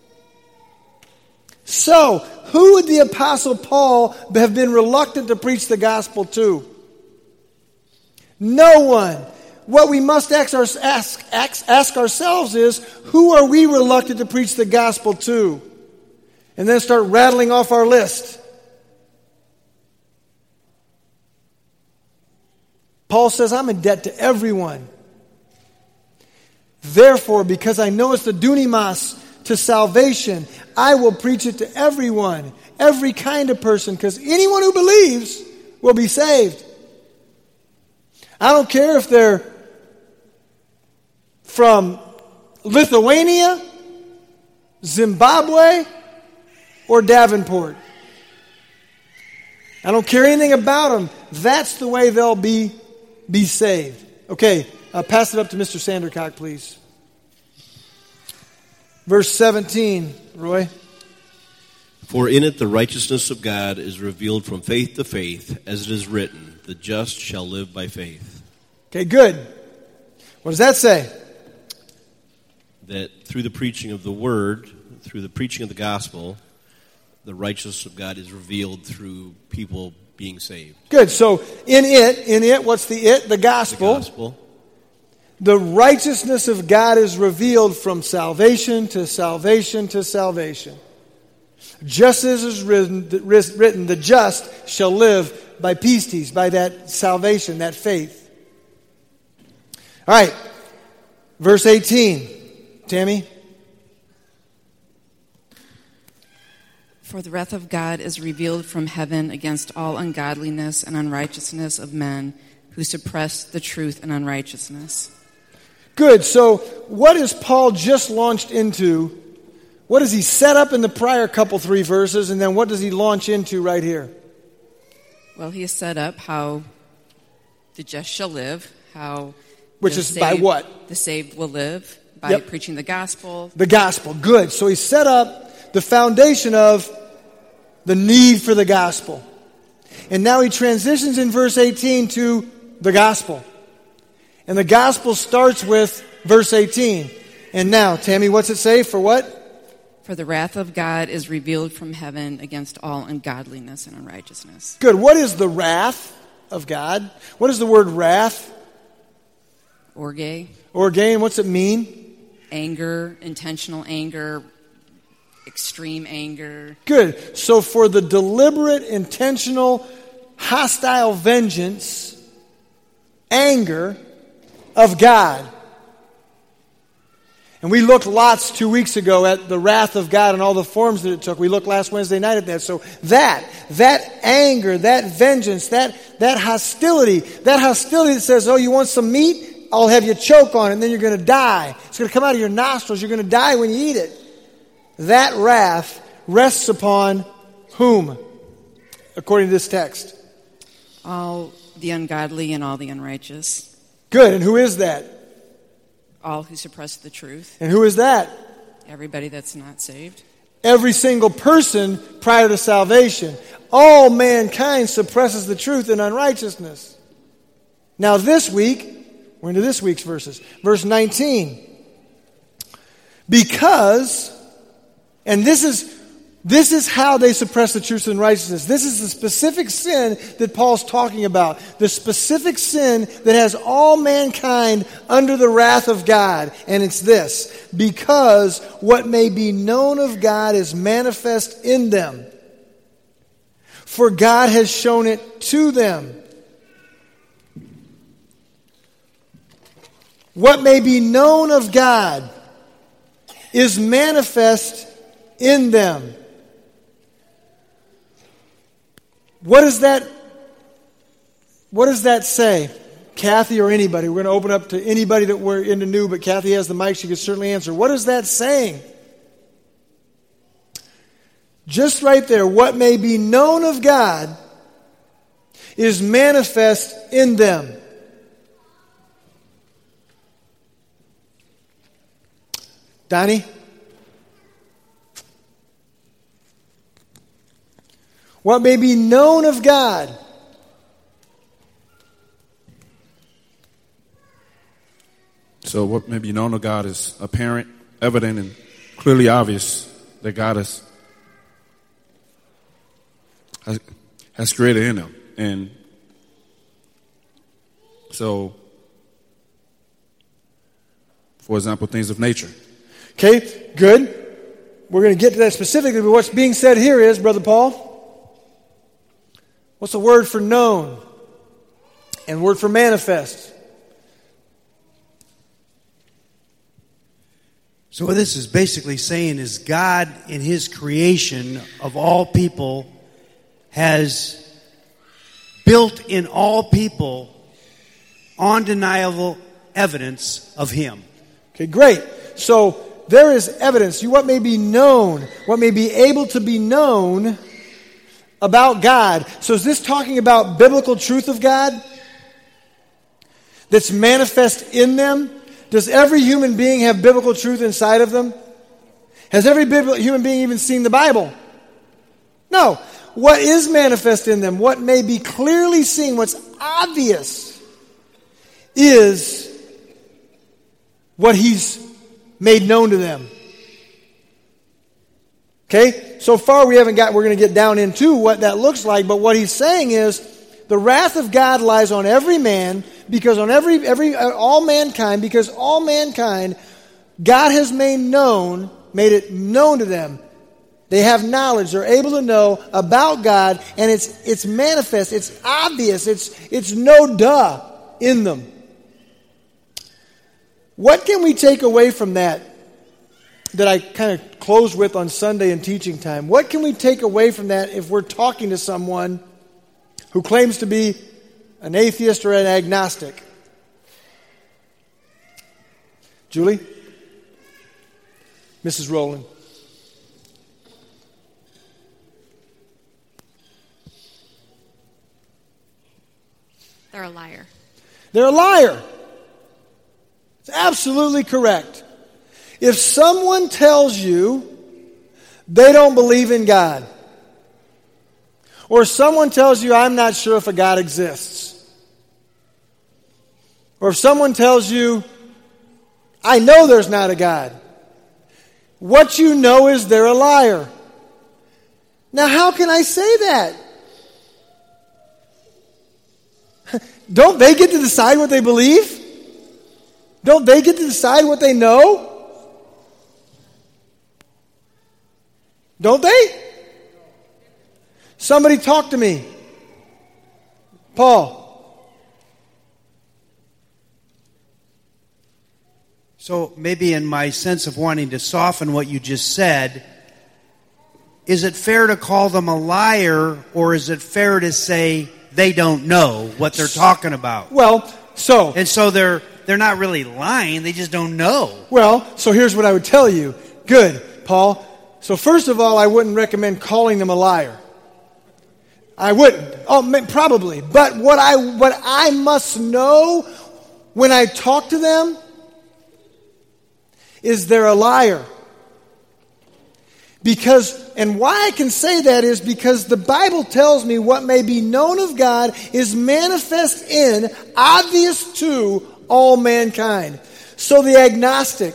So, who would the Apostle Paul have been reluctant to preach the gospel to? No one. What we must ask, our, ask, ask, ask ourselves is, who are we reluctant to preach the gospel to? And then start rattling off our list. Paul says, I'm in debt to everyone. Therefore, because I know it's the dunamis to salvation, I will preach it to everyone, every kind of person, because anyone who believes will be saved. I don't care if they're from Lithuania, Zimbabwe, or Davenport. I don't care anything about them. That's the way they'll be, be saved. Okay, uh, pass it up to Mister Sandercock, please. Verse seventeen, Roy. For in it the righteousness of God is revealed from faith to faith, as it is written, the just shall live by faith. Okay, good. What does that say? That through the preaching of the word, through the preaching of the gospel, the righteousness of God is revealed through people being saved. Good. So in it, in it, what's the it? The gospel. The gospel. The righteousness of God is revealed from salvation to salvation to salvation. Just as is written, written, the just shall live by pistis, by that salvation, that faith. All right, verse eighteen. Tammy? For the wrath of God is revealed from heaven against all ungodliness and unrighteousness of men who suppress the truth and unrighteousness. Good. So what is Paul just launched into? What does he set up in the prior couple three verses, and then what does he launch into right here? Well, he has set up how the just shall live, how Which the is saved, by what? The saved will live, by Yep. preaching the gospel. The gospel. Good. So he set up the foundation of the need for the gospel. And now he transitions in verse eighteen to the gospel. And the gospel starts with verse eighteen. And now, Tammy, what's it say? For what? For the wrath of God is revealed from heaven against all ungodliness and unrighteousness. Good. What is the wrath of God? What is the word wrath? Orge. Orge, and what's it mean? Anger, intentional anger, extreme anger. Good. So for the deliberate, intentional, hostile vengeance, anger of God. And we looked lots two weeks ago at the wrath of God and all the forms that it took. We looked last Wednesday night at that. So that, that anger, that vengeance, that, that hostility, that hostility that says, oh, you want some meat? I'll have you choke on it and then you're going to die. It's going to come out of your nostrils. You're going to die when you eat it. That wrath rests upon whom? According to this text. All the ungodly and all the unrighteous. Good. And who is that? All who suppress the truth. And who is that? Everybody that's not saved. Every single person prior to salvation. All mankind suppresses the truth in unrighteousness. Now this week, we're into this week's verses. Verse nineteen. Because, and this is This is how they suppress the truth and righteousness. This is the specific sin that Paul's talking about. The specific sin that has all mankind under the wrath of God. And it's this. Because what may be known of God is manifest in them. For God has shown it to them. What may be known of God is manifest in them. What does that, what does that say? Kathy or anybody? We're going to open up to anybody that we're into new, but Kathy has the mic. She can certainly answer. What is that saying? Just right there, what may be known of God is manifest in them. Donnie? What may be known of God So what may be known of God is apparent, evident, and clearly obvious that God is, has, has created in him. And so, for example, things of nature. Okay, good. We're going to get to that specifically, but what's being said here is, Brother Paul, what's the word for known and word for manifest? So what this is basically saying is God in his creation of all people has built in all people undeniable evidence of him. Okay, great. So there is evidence. You what may be known, what may be able to be known about God. So is this talking about biblical truth of God that's manifest in them? Does every human being have biblical truth inside of them? Has every human being even seen the Bible? No. What is manifest in them, what may be clearly seen, what's obvious, is what he's made known to them. Okay? So far we haven't got, we're going to get down into what that looks like, but what he's saying is the wrath of God lies on every man, because on every, every, uh, all mankind, because all mankind, God has made known, made it known to them. They have knowledge, they're able to know about God, and it's, it's manifest, it's obvious, it's, it's no duh in them. What can we take away from that that I kind of closed with on Sunday in teaching time? What can we take away from that if we're talking to someone who claims to be an atheist or an agnostic? Julie? Missus Rowland? They're a liar. They're a liar. It's absolutely correct. If someone tells you they don't believe in God, or someone tells you, I'm not sure if a God exists, or if someone tells you, I know there's not a God, what you know is they're a liar. Now, how can I say that? Don't they get to decide what they believe? Don't they get to decide what they know? Don't they? Somebody talk to me. Paul. So maybe in my sense of wanting to soften what you just said, is it fair to call them a liar, or is it fair to say they don't know what they're talking about? Well, so... And so they're they're not really lying, they just don't know. Well, so here's what I would tell you. Good, Paul. So first of all, I wouldn't recommend calling them a liar. I wouldn't. Oh, probably. But what I what I must know when I talk to them is they're a liar. Because, and why I can say that is because the Bible tells me what may be known of God is manifest in, obvious to all mankind. So the agnostic,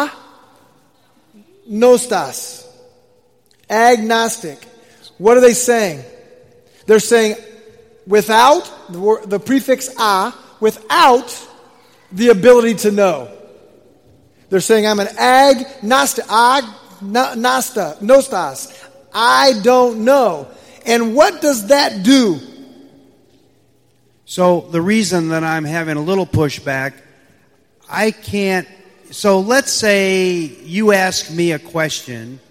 agnostas, agnostic, what are they saying? They're saying without the, word, the prefix a, without the ability to know. They're saying I'm an agnostic, agnasta, nostas. I don't know. And what does that do? So the reason that I'm having a little pushback, I can't, so let's say you ask me a question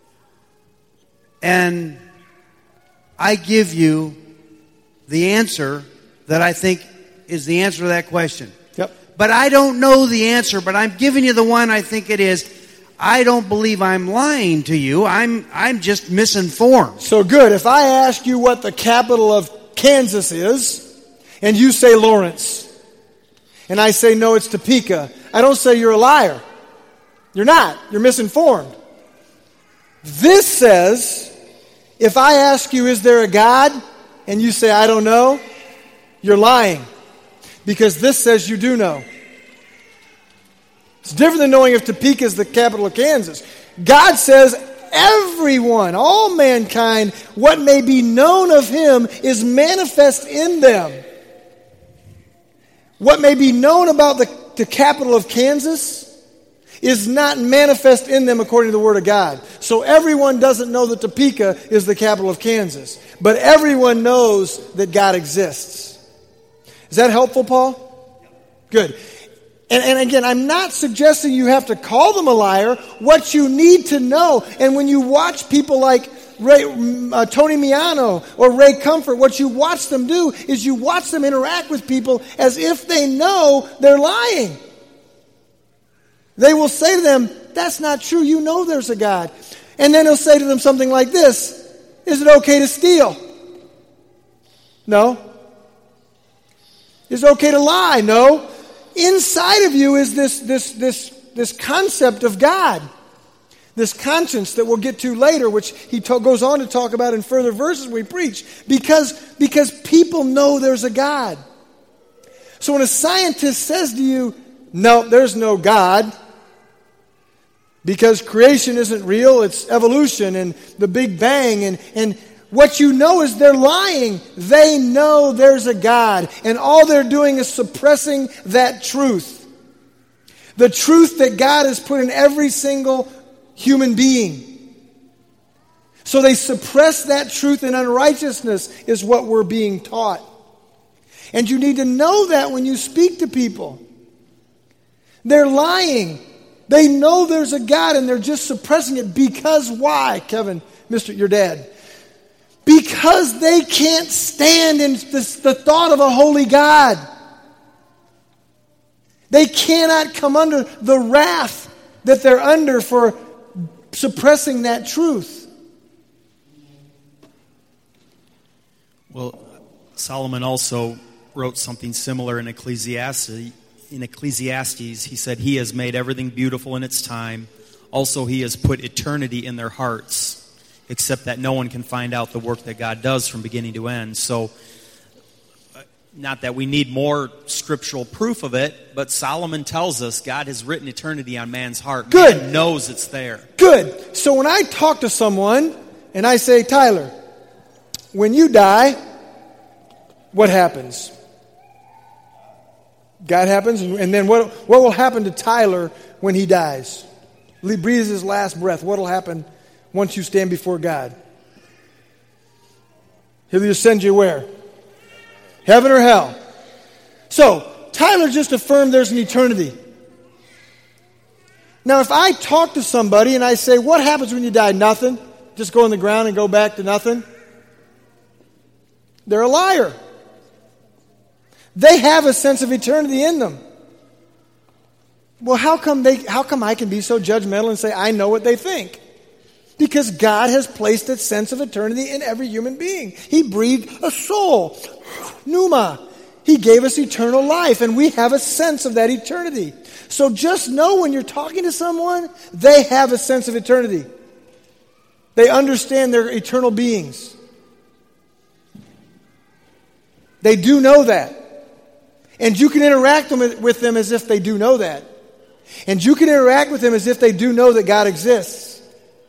and I give you the answer that I think is the answer to that question. Yep. But I don't know the answer, but I'm giving you the one I think it is. I don't believe I'm lying to you. I'm I'm just misinformed. So good. If I ask you what the capital of Kansas is, and you say Lawrence, and I say no, it's Topeka, I don't say you're a liar. You're not. You're misinformed. This says, if I ask you, is there a God? And you say, I don't know, you're lying. Because this says you do know. It's different than knowing if Topeka is the capital of Kansas. God says everyone, all mankind, what may be known of him is manifest in them. What may be known about the, the capital of Kansas is not manifest in them according to the Word of God. So everyone doesn't know that Topeka is the capital of Kansas. But everyone knows that God exists. Is that helpful, Paul? Good. And, and again, I'm not suggesting you have to call them a liar. What you need to know, and when you watch people like Ray, uh, Tony Miano or Ray Comfort, what you watch them do is you watch them interact with people as if they know they're lying. They will say to them, that's not true, you know there's a God. And then he'll say to them something like this, is it okay to steal? No. Is it okay to lie? No. Inside of you is this, this, this, this concept of God. This conscience that we'll get to later, which he to- goes on to talk about in further verses we preach. Because, because people know there's a God. So when a scientist says to you, no, there's no God, because creation isn't real, it's evolution and the Big Bang, and, and what you know is they're lying. They know there's a God, and all they're doing is suppressing that truth. The truth that God has put in every single human being. So they suppress that truth, and unrighteousness is what we're being taught. And you need to know that when you speak to people. They're lying. They know there's a God, and they're just suppressing it. Because why, Kevin, Mister your dad? Because they can't stand in this, the thought of a holy God. They cannot come under the wrath that they're under for suppressing that truth. Well, Solomon also wrote something similar in Ecclesiastes. In Ecclesiastes, he said, he has made everything beautiful in its time. Also, he has put eternity in their hearts, except that no one can find out the work that God does from beginning to end. So, not that we need more scriptural proof of it, but Solomon tells us God has written eternity on man's heart. Good. Man knows it's there. Good. So when I talk to someone and I say, Tyler, when you die, what happens? God happens, and then what, what will happen to Tyler when he dies? He breathes his last breath. What will happen once you stand before God? He'll just send you where? Heaven or hell. So, Tyler just affirmed there's an eternity. Now, if I talk to somebody and I say, what happens when you die? Nothing. Just go in the ground and go back to nothing. They're a liar. They have a sense of eternity in them. Well, how come they? How come I can be so judgmental and say I know what they think? Because God has placed a sense of eternity in every human being. He breathed a soul, pneuma. He gave us eternal life, and we have a sense of that eternity. So just know when you're talking to someone, they have a sense of eternity. They understand they're eternal beings. They do know that. And you can interact with them as if they do know that. And you can interact with them as if they do know that God exists.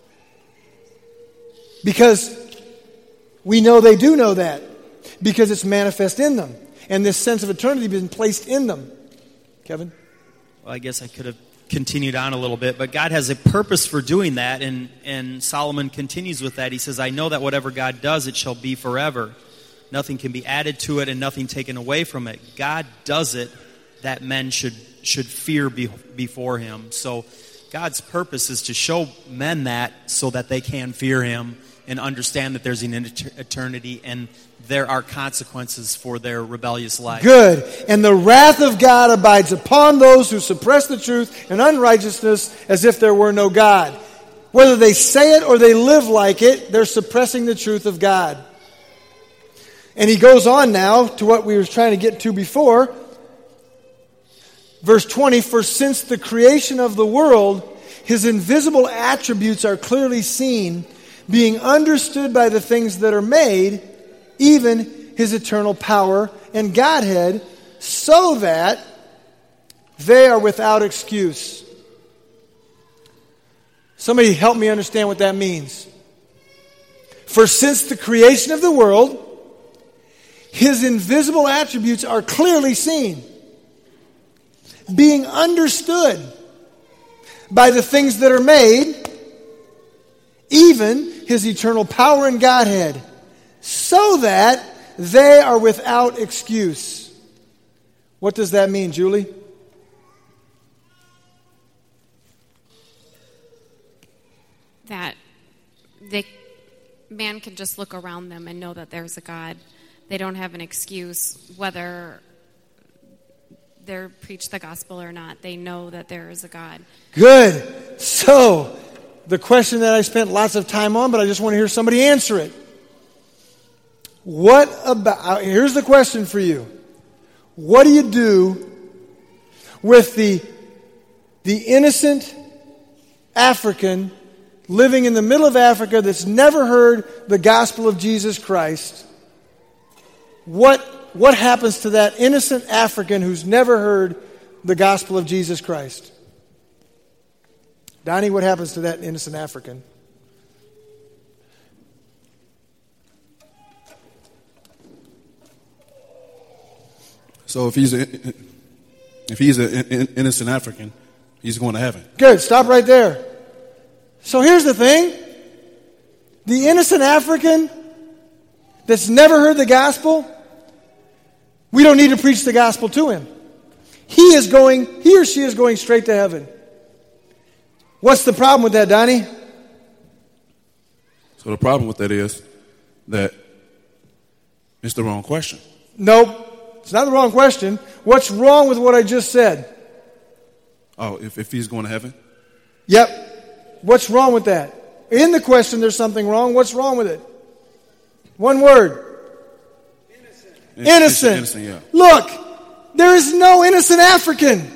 Because we know they do know that. Because it's manifest in them. And this sense of eternity has been placed in them. Kevin? Well, I guess I could have continued on a little bit, but God has a purpose for doing that, and, and Solomon continues with that. He says, I know that whatever God does, it shall be forever. Nothing can be added to it and nothing taken away from it. God does it that men should should fear be, before him. So God's purpose is to show men that so that they can fear him and understand that there's an eternity and there are consequences for their rebellious life. Good. And the wrath of God abides upon those who suppress the truth and unrighteousness as if there were no God. Whether they say it or they live like it, they're suppressing the truth of God. And he goes on now to what we were trying to get to before. Verse twenty, for since the creation of the world, his invisible attributes are clearly seen, being understood by the things that are made, even his eternal power and Godhead, so that they are without excuse. Somebody help me understand what that means. For since the creation of the world, His invisible attributes are clearly seen, being understood by the things that are made, even His eternal power and Godhead, so that they are without excuse. What does that mean, Julie? That they, man can just look around them and know that there's a God. They don't have an excuse whether they're preach the gospel or not. They know that there is a God. Good. So, the question that I spent lots of time on, but I just want to hear somebody answer it. What about, here's the question for you. What do you do with the, the innocent African living in the middle of Africa that's never heard the gospel of Jesus Christ? What, what happens to that innocent African who's never heard the gospel of Jesus Christ? Donnie, what happens to that innocent African? So if he's a, if he's an innocent African, he's going to heaven. Good. Stop right there. So here's the thing. The innocent African that's never heard the gospel, we don't need to preach the gospel to him. He is going, he or she is going straight to heaven. What's the problem with that, Donnie? So the problem with that is that it's the wrong question. Nope. It's not the wrong question. What's wrong with what I just said? Oh, if, if he's going to heaven? Yep. What's wrong with that? In the question, there's something wrong. What's wrong with it? One word. Innocent. Innocent. Innocent, yeah. Look, there is no innocent African.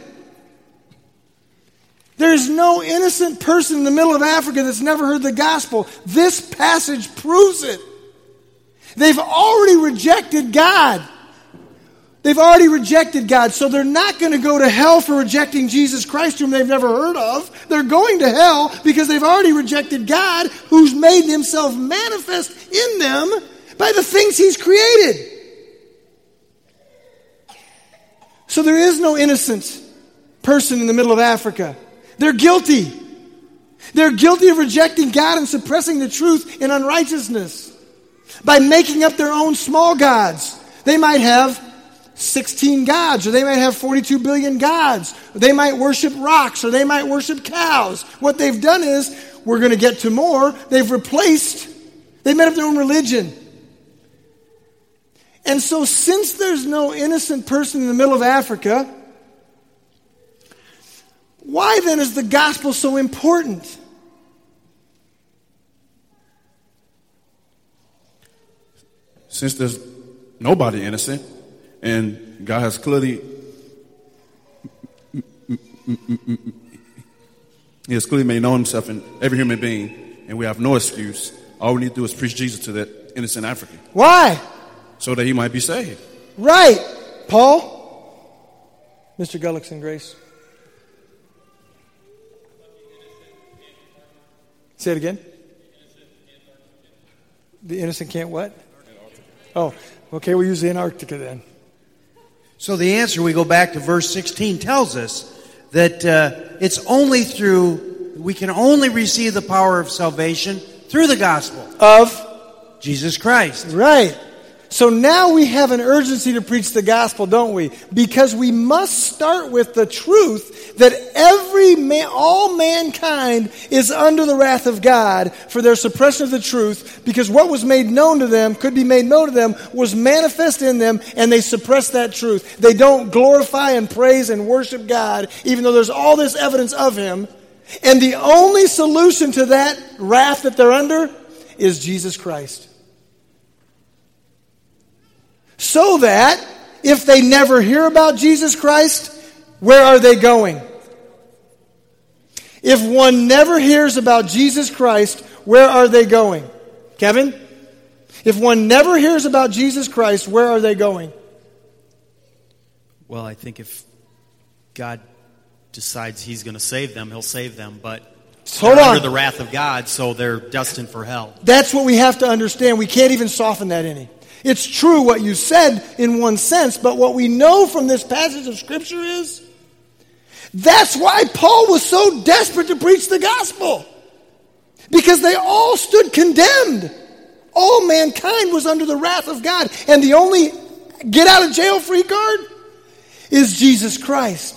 There's no innocent person in the middle of Africa that's never heard the gospel. This passage proves it. They've already rejected God. They've already rejected God, so they're not going to go to hell for rejecting Jesus Christ, whom they've never heard of. They're going to hell because they've already rejected God, who's made himself manifest in them by the things he's created. So there is no innocent person in the middle of Africa. They're guilty. They're guilty of rejecting God and suppressing the truth in unrighteousness by making up their own small gods. They might have sixteen gods, or they might have forty-two billion gods. Or they might worship rocks, or they might worship cows. What they've done is, we're going to get to more, they've replaced, they've made up their own religion. And so since there's no innocent person in the middle of Africa, why then is the gospel so important? Since there's nobody innocent, and God has clearly He has clearly made known himself in every human being, and we have no excuse. All we need to do is preach Jesus to that innocent African. Why? So that he might be saved. Right. Paul? Mister Gullickson, Grace. Say it again. The innocent can't what? Oh, okay, we'll use the Antarctica then. So the answer, we go back to verse sixteen, tells us that uh, it's only through, we can only receive the power of salvation through the gospel of Jesus Christ. Right. So now we have an urgency to preach the gospel, don't we? Because we must start with the truth that every man, all mankind is under the wrath of God for their suppression of the truth, because what was made known to them, could be made known to them, was manifest in them, and they suppress that truth. They don't glorify and praise and worship God, even though there's all this evidence of Him. And the only solution to that wrath that they're under is Jesus Christ. So that if they never hear about Jesus Christ, where are they going? If one never hears about Jesus Christ, where are they going? Kevin? If one never hears about Jesus Christ, where are they going? Well, I think if God decides He's going to save them, He'll save them. But Hold they're on. under the wrath of God, so they're destined for hell. That's what we have to understand. We can't even soften that any. It's true what you said in one sense, but what we know from this passage of Scripture is that's why Paul was so desperate to preach the gospel. Because they all stood condemned. All mankind was under the wrath of God. And the only get out of jail free card is Jesus Christ.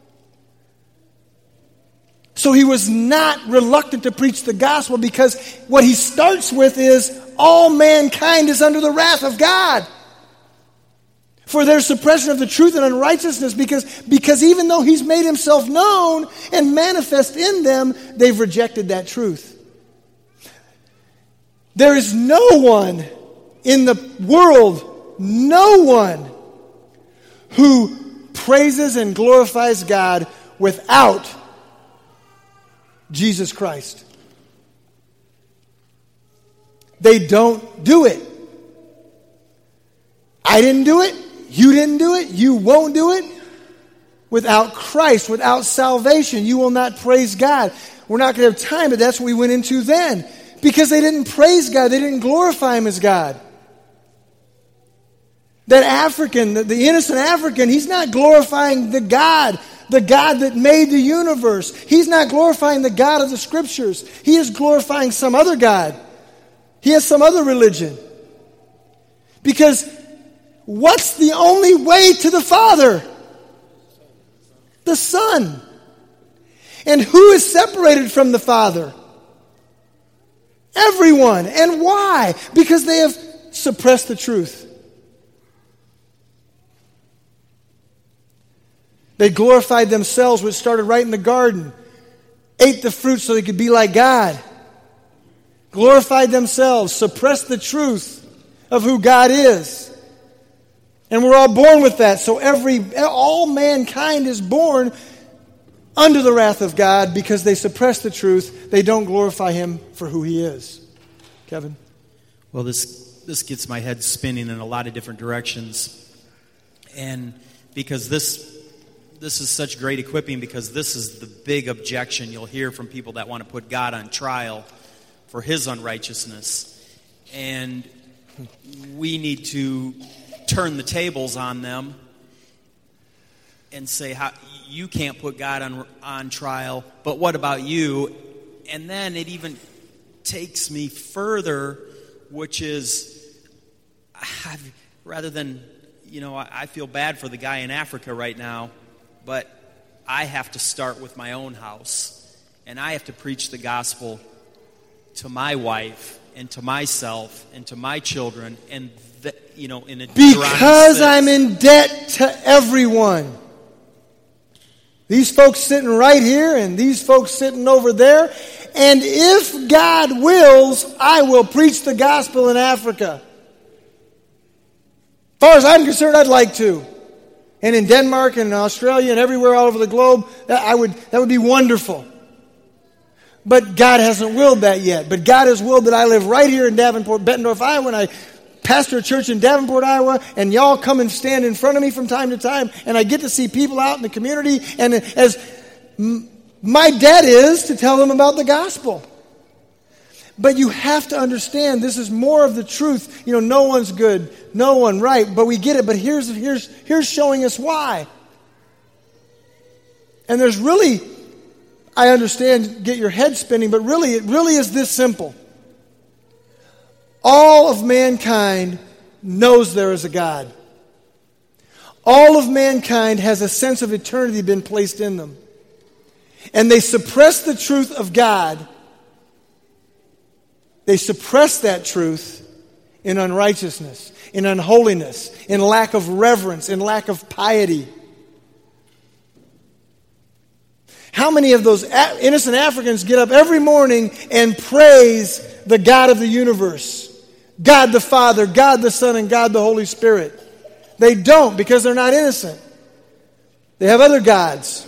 So he was not reluctant to preach the gospel because what he starts with is all mankind is under the wrath of God for their suppression of the truth and unrighteousness, because, because even though he's made himself known and manifest in them, they've rejected that truth. There is no one in the world, no one who praises and glorifies God without Jesus Christ. They don't do it. I didn't do it. You didn't do it. You won't do it. Without Christ, without salvation, you will not praise God. We're not going to have time, but that's what we went into then. Because they didn't praise God. They didn't glorify Him as God. That African, the, the innocent African, he's not glorifying the God, the God that made the universe. He's not glorifying the God of the Scriptures. He is glorifying some other God. He has some other religion. Because what's the only way to the Father? The Son. And who is separated from the Father? Everyone. And why? Because they have suppressed the truth. They glorified themselves, which started right in the garden. Ate the fruit so they could be like God. Glorified themselves, suppressed the truth of who God is. And we're all born with that. So every all mankind is born under the wrath of God because they suppress the truth. They don't glorify Him for who He is. Kevin? Well, this this gets my head spinning in a lot of different directions. And because this this is such great equipping, because this is the big objection you'll hear from people that want to put God on trial for His unrighteousness. And we need to turn the tables on them and say, how, you can't put God on, on trial, but what about you? And then it even takes me further, which is, I've, rather than, you know, I, I feel bad for the guy in Africa right now, but I have to start with my own house, and I have to preach the gospel to my wife and to myself and to my children, and the, you know, in a because I'm in debt to everyone. These folks sitting right here and these folks sitting over there. And if God wills, I will preach the gospel in Africa. As far as I'm concerned, I'd like to. And in Denmark and in Australia and everywhere all over the globe, that, I would, that would be wonderful. But God hasn't willed that yet. But God has willed that I live right here in Davenport, Bettendorf, Iowa, and I pastor a church in Davenport, Iowa, and y'all come and stand in front of me from time to time, and I get to see people out in the community, and as m- my debt is to tell them about the gospel. But you have to understand, this is more of the truth. You know, no one's good, no one right, but we get it. But here's here's here's showing us why. And there's really, I understand, get your head spinning, but really, it really is this simple. All of mankind knows there is a God. All of mankind has a sense of eternity been placed in them. And they suppress the truth of God. They suppress that truth in unrighteousness, in unholiness, in lack of reverence, in lack of piety. How many of those innocent Africans get up every morning and praise the God of the universe? God the Father, God the Son, and God the Holy Spirit. They don't, because they're not innocent. They have other gods.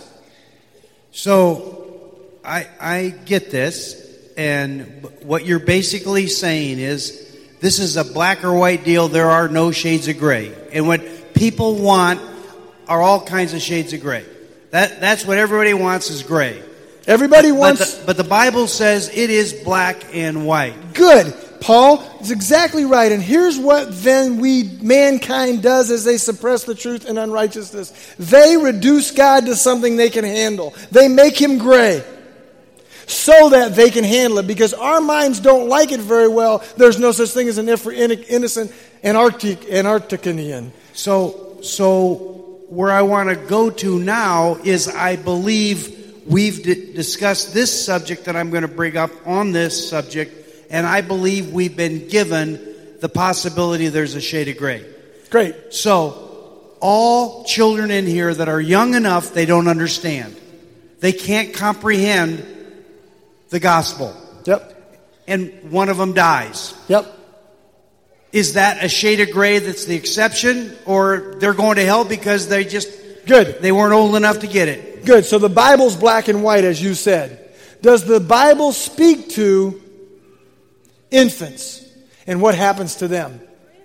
So, I I get this, and what you're basically saying is, this is a black or white deal, there are no shades of gray. And what people want are all kinds of shades of gray. That That's what everybody wants is gray. Everybody but, wants... But the, but the Bible says it is black and white. Good. Paul is exactly right. And here's what then we, mankind does as they suppress the truth and unrighteousness. They reduce God to something they can handle. They make him gray so that they can handle it. Because our minds don't like it very well. There's no such thing as an innocent Antarctic, Antarctician. So, so where I want to go to now is I believe we've d- discussed this subject that I'm going to bring up on this subject, and I believe we've been given the possibility there's a shade of gray. Great. So, all children in here that are young enough, they don't understand. They can't comprehend the gospel. Yep. And one of them dies. Yep. Is that a shade of gray that's the exception, or they're going to hell because they just good they weren't old enough to get it? Good. So the Bible's black and white, as you said. Does the Bible speak to infants and what happens to them?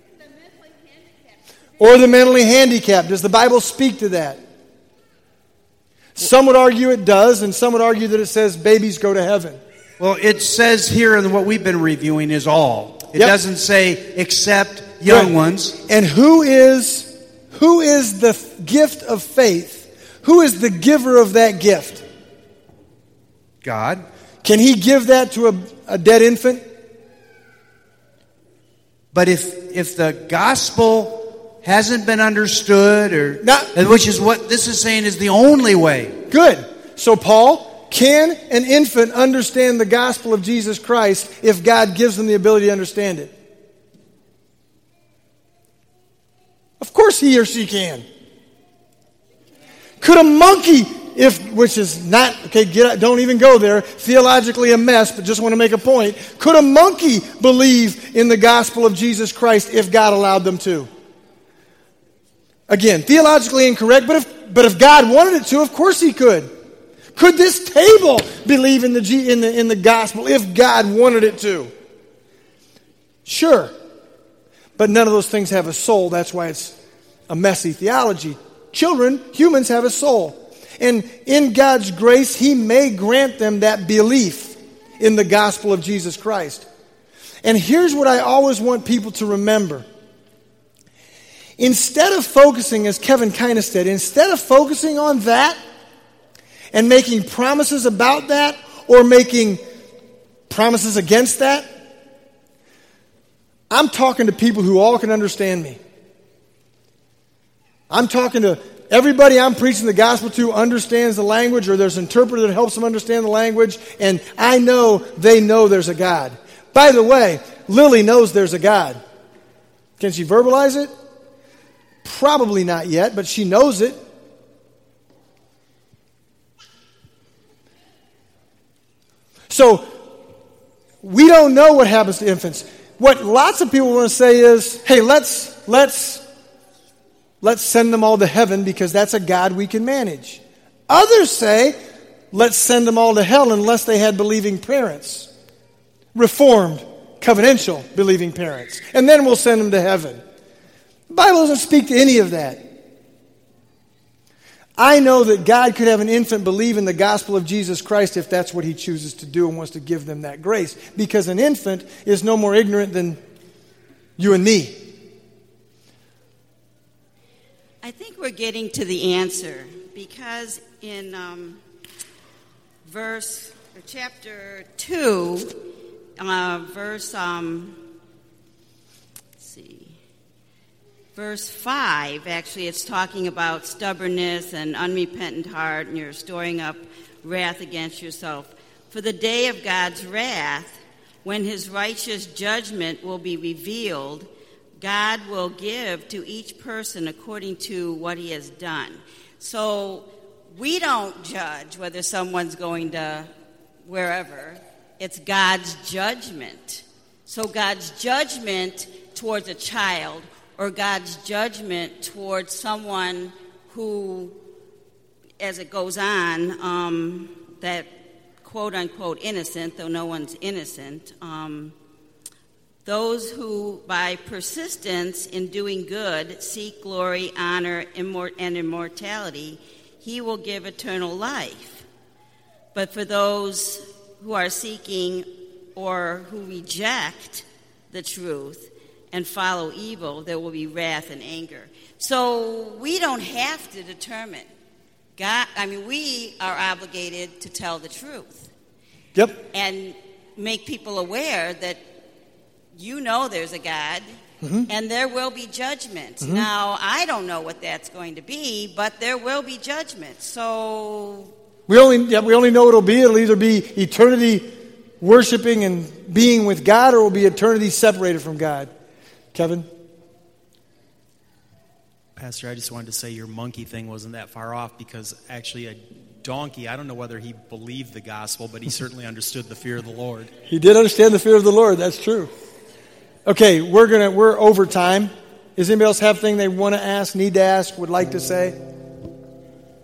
Or the mentally handicapped? Does the Bible speak to that? Some would argue it does, and some would argue that it says babies go to heaven. Well, it says here in what we've been reviewing is all. It Yep. doesn't say except young Right. ones. And who is who is the f- gift of faith? Who is the giver of that gift? God. Can he give that to a, a dead infant? But if if the gospel hasn't been understood, or Not, which is what this is saying is the only way. Good. So Paul, can an infant understand the gospel of Jesus Christ if God gives them the ability to understand it? Of course he or she can. Could a monkey, if which is not, okay, get, don't even go there, theologically a mess, but just want to make a point. Could a monkey believe in the gospel of Jesus Christ if God allowed them to? Again, theologically incorrect, but if, but if God wanted it to, of course he could. Could this table believe in the, G, in the, in the gospel if God wanted it to? Sure. But none of those things have a soul. That's why it's a messy theology. Children, humans have a soul. And in God's grace, he may grant them that belief in the gospel of Jesus Christ. And here's what I always want people to remember. Instead of focusing, as Kevin kind of said, instead of focusing on that and making promises about that or making promises against that, I'm talking to people who all can understand me. I'm talking to everybody I'm preaching the gospel to understands the language, or there's an interpreter that helps them understand the language, and I know they know there's a God. By the way, Lily knows there's a God. Can she verbalize it? Probably not yet, but she knows it. So, we don't know what happens to infants. What lots of people want to say is, hey, let's, let's, let's send them all to heaven because that's a God we can manage. Others say, let's send them all to hell unless they had believing parents. Reformed, covenantal believing parents. And then we'll send them to heaven. The Bible doesn't speak to any of that. I know that God could have an infant believe in the gospel of Jesus Christ if that's what he chooses to do and wants to give them that grace. Because an infant is no more ignorant than you and me. I think we're getting to the answer because in um, verse or chapter two, uh, verse um, let's see. Verse five, actually, it's talking about stubbornness and unrepentant heart, and you're storing up wrath against yourself. For the day of God's wrath, when his righteous judgment will be revealed, God will give to each person according to what he has done. So we don't judge whether someone's going to wherever. It's God's judgment. So God's judgment towards a child, or God's judgment towards someone who, as it goes on, um, that quote-unquote innocent, though no one's innocent, um, those who, by persistence in doing good, seek glory, honor, immort- and immortality, he will give eternal life. But for those who are seeking or who reject the truth and follow evil, there will be wrath and anger. So we don't have to determine. God, I mean, we are obligated to tell the truth. Yep. And make people aware that you know there's a God, mm-hmm. and there will be judgment. Mm-hmm. Now, I don't know what that's going to be, but there will be judgment. So we only yeah, we only know it'll be. It'll either be eternity worshiping and being with God, or it will be eternity separated from God. Kevin? Pastor, I just wanted to say your monkey thing wasn't that far off, because actually a donkey, I don't know whether he believed the gospel, but he certainly understood the fear of the Lord. He did understand the fear of the Lord. That's true. Okay, we're gonna we're over time. Does anybody else have anything they want to ask, need to ask, would like to say?